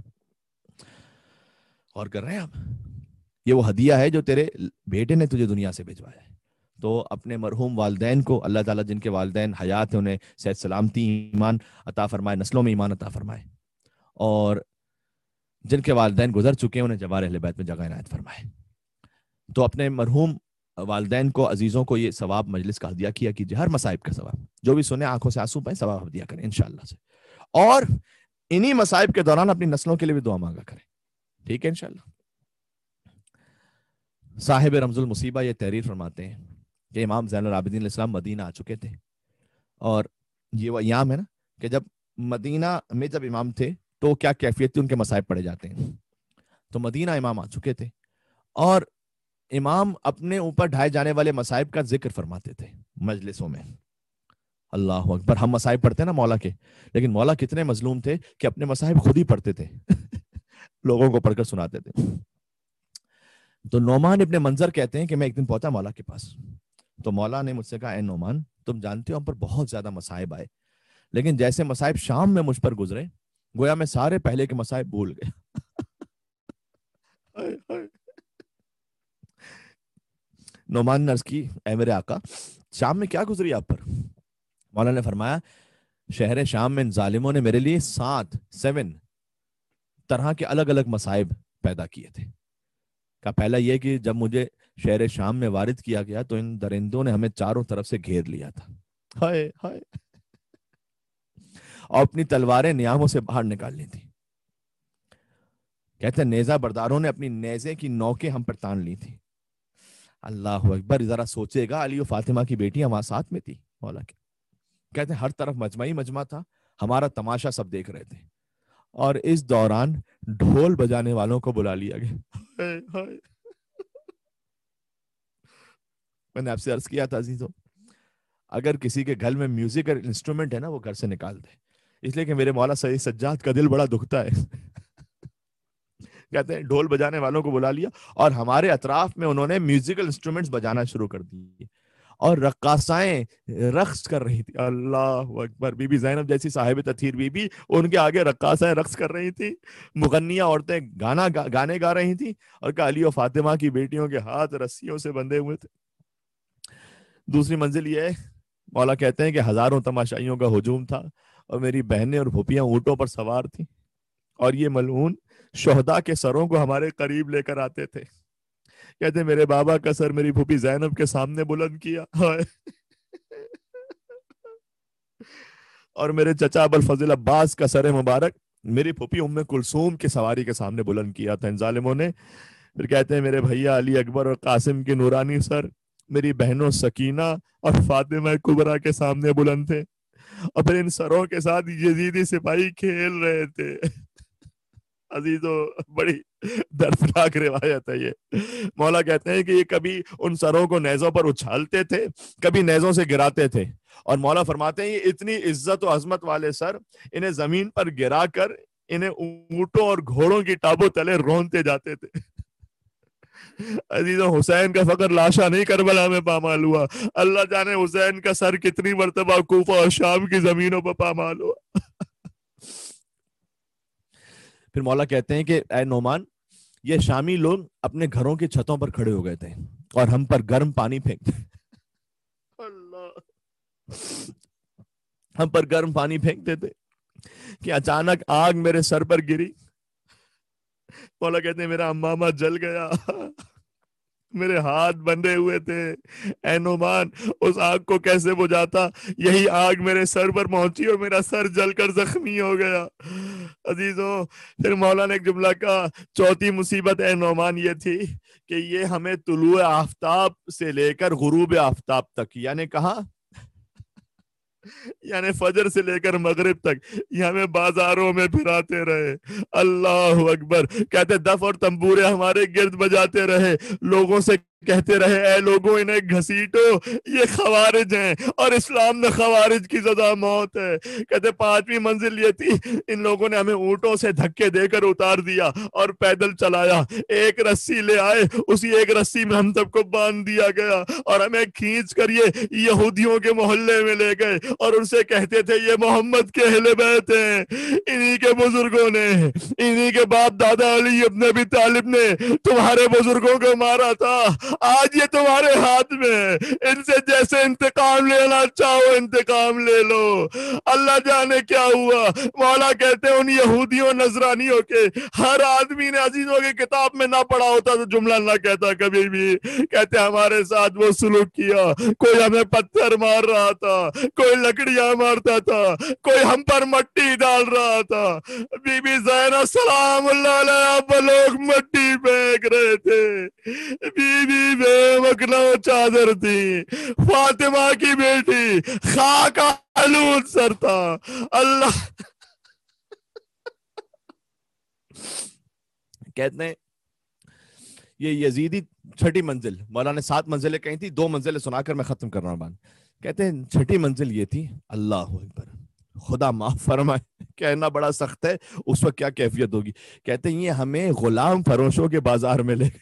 اور کر رہے ہیں آپ، یہ وہ ہدیہ ہے جو تیرے بیٹے نے تجھے دنیا سے بھیجوایا ہے. تو اپنے مرحوم والدین کو اللہ تعالیٰ جن کے والدین حیات ہیں انہیں صحت سلامتی ایمان عطا فرمائے، نسلوں میں ایمان عطا فرمائے، اور جن کے والدین گزر چکے ہیں انہیں جوار اہل بیت میں جگہ عنایت فرمائے. تو اپنے مرحوم والدین کو، عزیزوں کو یہ ثواب مجلس کا ہدیہ کیا کیجیے. ہر مصائب کا ثواب جو بھی سنے آنکھوں سے آنسو پائیں، ثواب ہدیہ کریں انشاءاللہ سے. اور انہی مصائب کے دوران اپنی نسلوں کے لیے بھی دعا مانگا کریں. ٹھیک ہے انشاءاللہ. صاحب رمز المصیبہ یہ تحریر فرماتے ہیں کہ امام زین العابدین علیہ السلام مدینہ آ چکے تھے، اور یہ وہ ایام ہے نا کہ جب مدینہ میں جب امام تھے تو کیا کیفیت تھی، ان کے مصائب پڑے جاتے ہیں. تو مدینہ امام آ چکے تھے اور امام اپنے اوپر ڈھائے جانے والے مصائب کا ذکر فرماتے تھے مجلسوں میں. اللہ اکبر. ہم مصائب پڑھتے ہیں نا مولا کے، لیکن مولا کتنے مظلوم تھے کہ اپنے مصائب خود ہی پڑھتے تھے لوگوں کو پڑھ کر سناتے تھے. تو نعمان ابن منظر کہتے ہیں کہ میں ایک دن پہنچا مولا کے پاس، تو مولا نے مجھ سے کہا اے نعمان، تم جانتے ہو ہم پر بہت زیادہ مصائب آئے، لیکن جیسے مصائب شام میں مجھ پر گزرے گویا میں سارے پہلے کے مصائب بھول گئے. نعمان نے عرض کی اے میرے آقا، شام میں کیا گزری آپ پر؟ مولا نے فرمایا شہر شام میں ان ظالموں نے میرے لیے 7 طرح کے الگ الگ مصائب پیدا کیے تھے. کا پہلا یہ کہ جب مجھے شہر شام میں وارد کیا گیا تو ان درندوں نے ہمیں چاروں طرف سے گھیر لیا تھا، ہائے ہائے، اور اپنی تلواریں نیاموں سے باہر نکال لی تھی. کہتے ہیں نیزہ برداروں نے اپنی نیزے کی نوکیں ہم پر تان لی تھی. اللہ اکبر. ذرا سوچے گا، علی و فاطمہ کی بیٹی ہمارے ساتھ میں تھی مولا کے. کہتے ہیں ہر طرف مجمعی مجمع تھا، ہمارا تماشا سب دیکھ رہے تھے، اور اس دوران ڈھول بجانے والوں کو بلا لیا گیا. میں نے آپ سے عرض کیا تھا عزیزوں، اگر کسی کے گھر میں میوزیکل انسٹرومنٹ ہے نا وہ گھر سے نکال دے، اس لیے کہ میرے مولا سید سجاد کا دل بڑا دکھتا ہے. کہتے ہیں ڈھول بجانے والوں کو بلا لیا اور ہمارے اطراف میں انہوں نے میوزیکل انسٹرومنٹس بجانا شروع کر دیے اور رقاصائیں رقص کر رہی تھی. اللہ اکبر. بی بی زینب جیسی صاحب تطہیر بی بی، ان کے آگے رقاصائیں رقص کر رہی تھی، مغنیہ عورتیں گانے گا رہی تھیں، اور علی و فاطمہ کی بیٹیوں کے ہاتھ رسیوں سے بندھے ہوئے تھے. دوسری منزل یہ ہے، مولا کہتے ہیں کہ ہزاروں تماشائیوں کا ہجوم تھا اور میری بہنیں اور پھوپھیاں اونٹوں پر سوار تھیں، اور یہ ملعون شہداء کے سروں کو ہمارے قریب لے کر آتے تھے. کہتے ہیں میرے بابا کا سر میری پھوپھی زینب کے سامنے بلند کیا، اور میرے چچا ابوالفضل عباس کا سر مبارک میری پھوپھی ام کلثوم کی سواری کے سامنے بلند کیا تھا ان ظالموں نے. پھر کہتے ہیں میرے بھیا علی اکبر اور قاسم کے نورانی سر میری بہنوں سکینہ اور فاطمہ کبریٰ کے سامنے بلند تھے، اور پھر ان سروں کے ساتھ یزیدی سپاہی کھیل رہے تھے. عزیزو بڑی دردناک روایت ہے یہ. مولا کہتے ہیں کہ یہ کبھی ان سروں کو نیزوں پر اچھالتے تھے، کبھی نیزوں سے گراتے تھے، اور مولا فرماتے ہیں یہ اتنی عزت و عظمت والے سر انہیں زمین پر گرا کر انہیں اونٹوں اور گھوڑوں کی ٹابوں تلے رونتے جاتے تھے. عزیزو حسین کا فقر لاشا نہیں کربلا میں پامال ہوا، اللہ جانے حسین کا سر کتنی مرتبہ کوفہ اور شام کی زمینوں پر پامال ہوا. پھر مولا کہتے ہیں کہ اے نعمان، یہ شامی لوگ اپنے گھروں کی چھتوں پر کھڑے ہو گئے تھے اور ہم پر گرم پانی پھینکتے، اللہ، ہم پر گرم پانی پھینکتے تھے کہ اچانک آگ میرے سر پر گری. مولا کہتے ہیں میرا امامہ جل گیا، میرے ہاتھ بندھے ہوئے تھے. اے نعمان اس آگ کو کیسے بجھاتا؟ یہی آگ میرے سر پر پہنچی اور میرا سر جل کر زخمی ہو گیا. عزیزوں پھر مولا نے ایک جملہ کہا، چوتھی مصیبت اے نعمان یہ تھی کہ یہ ہمیں طلوع آفتاب سے لے کر غروب آفتاب تک، یعنی کہاں، یعنی فجر سے لے کر مغرب تک یہ ہمیں بازاروں میں پھراتے رہے. اللہ اکبر. کہتے دف اور تنبورے ہمارے گرد بجاتے رہے، لوگوں سے کہتے رہے اے لوگوں انہیں گھسیٹو، یہ خوارج ہیں اور اسلام میں خوارج کی سزا موت ہے. کہتے پانچویں منزل یہ تھی، ان لوگوں نے ہمیں اونٹوں سے دھکے دے کر اتار دیا اور پیدل چلایا. ایک رسی لے آئے، اسی ایک رسی میں ہم سب کو باندھ دیا گیا اور ہمیں کھینچ کر یہ یہودیوں کے محلے میں لے گئے اور ان سے کہتے تھے یہ محمد کے اہل بیت ہیں، انہی کے بزرگوں نے، انہی کے باپ دادا علی ابن ابی طالب نے تمہارے بزرگوں کو مارا تھا، آج یہ تمہارے ہاتھ میں ہے، ان سے جیسے انتقام لینا چاہو انتقام لے لو. اللہ جانے کیا ہوا. مولا کہتے ہیں ان یہودیوں نصرانیوں کے ہر آدمی نے عزیزوں کی کتاب میں نہ پڑھا ہوتا تو جملہ نہ کہتا کبھی بھی. کہتے ہمارے ساتھ وہ سلوک کیا، کوئی ہمیں پتھر مار رہا تھا، کوئی لکڑیاں مارتا تھا، کوئی ہم پر مٹی ڈال رہا تھا. بی بی زینب سلام اللہ علیہ پر لوگ مٹی پھینک رہے تھے، بی بی بے مکھنو چادر تھی، فاطمہ کی بیٹی خاک آلود سر تھا. اللہ کہتے ہیں یہ یزیدی چھٹی منزل، مولا نے 7 منزلیں کہیں تھی، 2 منزلیں سنا کر میں ختم کر رہا ہوں بات. کہتے ہیں چھٹی منزل یہ تھی، اللہ اکبر، خدا معاف فرمائے، کہنا بڑا سخت ہے اس وقت کیا کیفیت ہوگی. کہتے ہیں یہ ہمیں غلام فروشوں کے بازار میں لے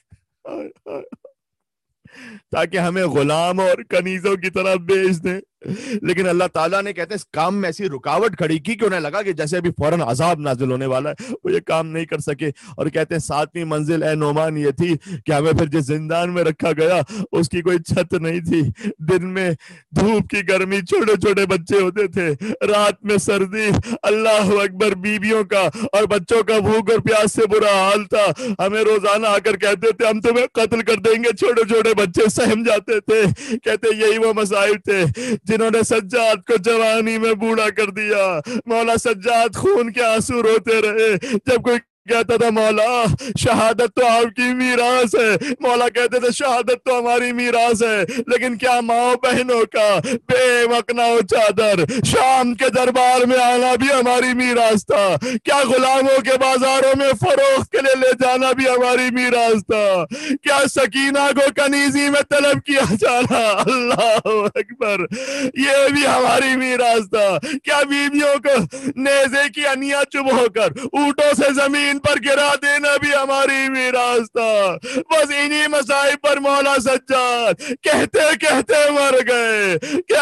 تاکہ ہمیں غلام اور کنیزوں کی طرح بیچ دیں. لیکن اللہ تعالیٰ نے کہتے ہیں اس کام میں ایسی رکاوٹ کھڑی کی کہ انہیں لگا کہ جیسے ابھی فوراً عذاب نازل ہونے والا ہے، وہ یہ کام نہیں کر سکے. اور کہتے ہیں 7ویں منزل اے نعمان یہ تھی کہ ہمیں پھر جس زندان میں رکھا گیا اس کی کوئی چھت نہیں تھی. دن میں دھوپ کی گرمی، چھوٹے چھوٹے بچے ہوتے تھے، رات میں سردی، اللہ اکبر، بیویوں کا اور بچوں کا بھوک اور پیاس سے برا حال تھا. ہمیں روزانہ آ کر کہتے تھے ہم تمہیں قتل کر دیں گے، چھوٹے چھوٹے بچے سہم جاتے تھے. کہتے یہی وہ مصائب تھے جنہوں نے سجاد کو جوانی میں بوڑھا کر دیا. مولا سجاد خون کے آنسو روتے رہے. جب کوئی کہتا تھا مولا شہادت تو آپ کی میراث ہے، مولا کہتے تھے شہادت تو ہماری میراث ہے، لیکن کیا ماں بہنوں کا بے مکنا و چادر شام کے دربار میں آنا بھی ہماری میراث تھا؟ کیا غلاموں کے بازاروں میں فروخت کے لیے لے جانا بھی ہماری میراث تھا؟ کیا سکینہ کو کنیزی میں طلب کیا جانا، اللہ اکبر، یہ بھی ہماری میراث تھا؟ کیا بیویوں کو نیزے کی انیا چب ہو کر اونٹوں سے زمین پر گرا دینا بھی ہماری میراث تھا؟ بس انہی مصائب پر مولا سجاد کہتے کہتے مر گئے کہ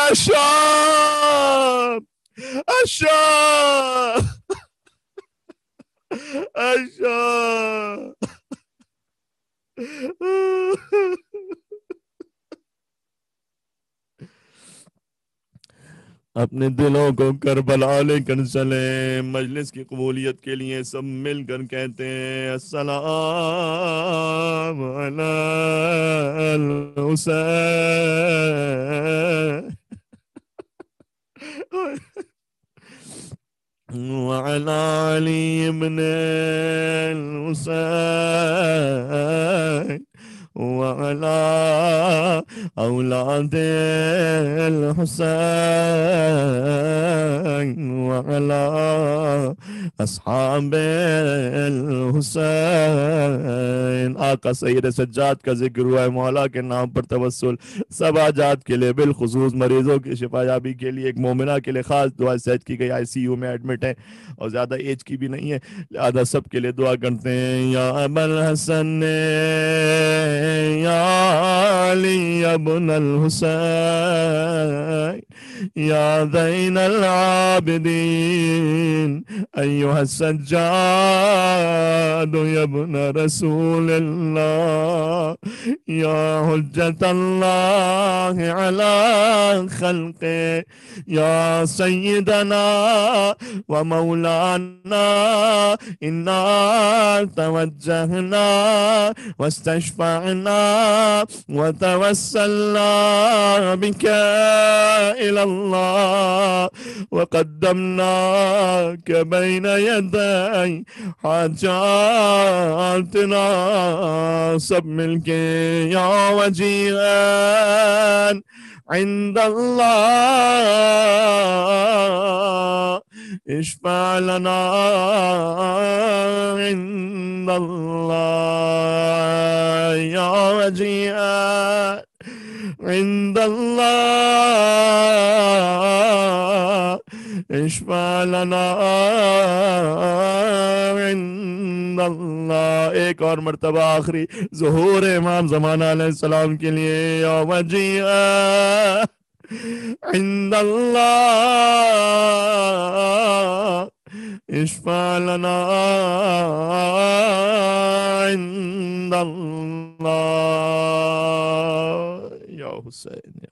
اشام اشام اشام. اپنے دلوں کو کربلا لے کر چلیں. مجلس کی قبولیت کے لیے سب مل کر کہتے ہیں السلام علی الحسین. وعلى علي بن الحسين وعلى أولاد الحسين وعلى أصحاب الحسين. آقا سید سجاد کا ذکر ہوا ہے، مولا کے نام پر توسل سب حاجات کے لیے، بالخصوص مریضوں کی شفا یابی کے لیے، ایک مومنہ کے لیے خاص دعا سیج کی گئی، ICU میں ایڈمٹ ہے اور زیادہ ایج کی بھی نہیں ہے، لہذا سب کے لیے دعا کرتے ہیں. یا ابا الحسن یا علی ابن الحسین یا زین العابدین ایها السجاد یا ابن رسول اللہ یا حجت اللہ علی خلقه یا سیدنا و مولانا انا توجہنا واستشفعنا وتوسلنا بك إلى الله وقدمناك بين يدي حاجاتنا. سب مل کے یا وجیہا عند الله اشفع لنا عند الله يا وجيها عند الله اشفع لنا عند اللہ. ایک اور مرتبہ آخری ظہور امام زمانہ علیہ السلام کے لیے یا وجیہا عند اللہ اشفع لنا عند اللہ. یا حسین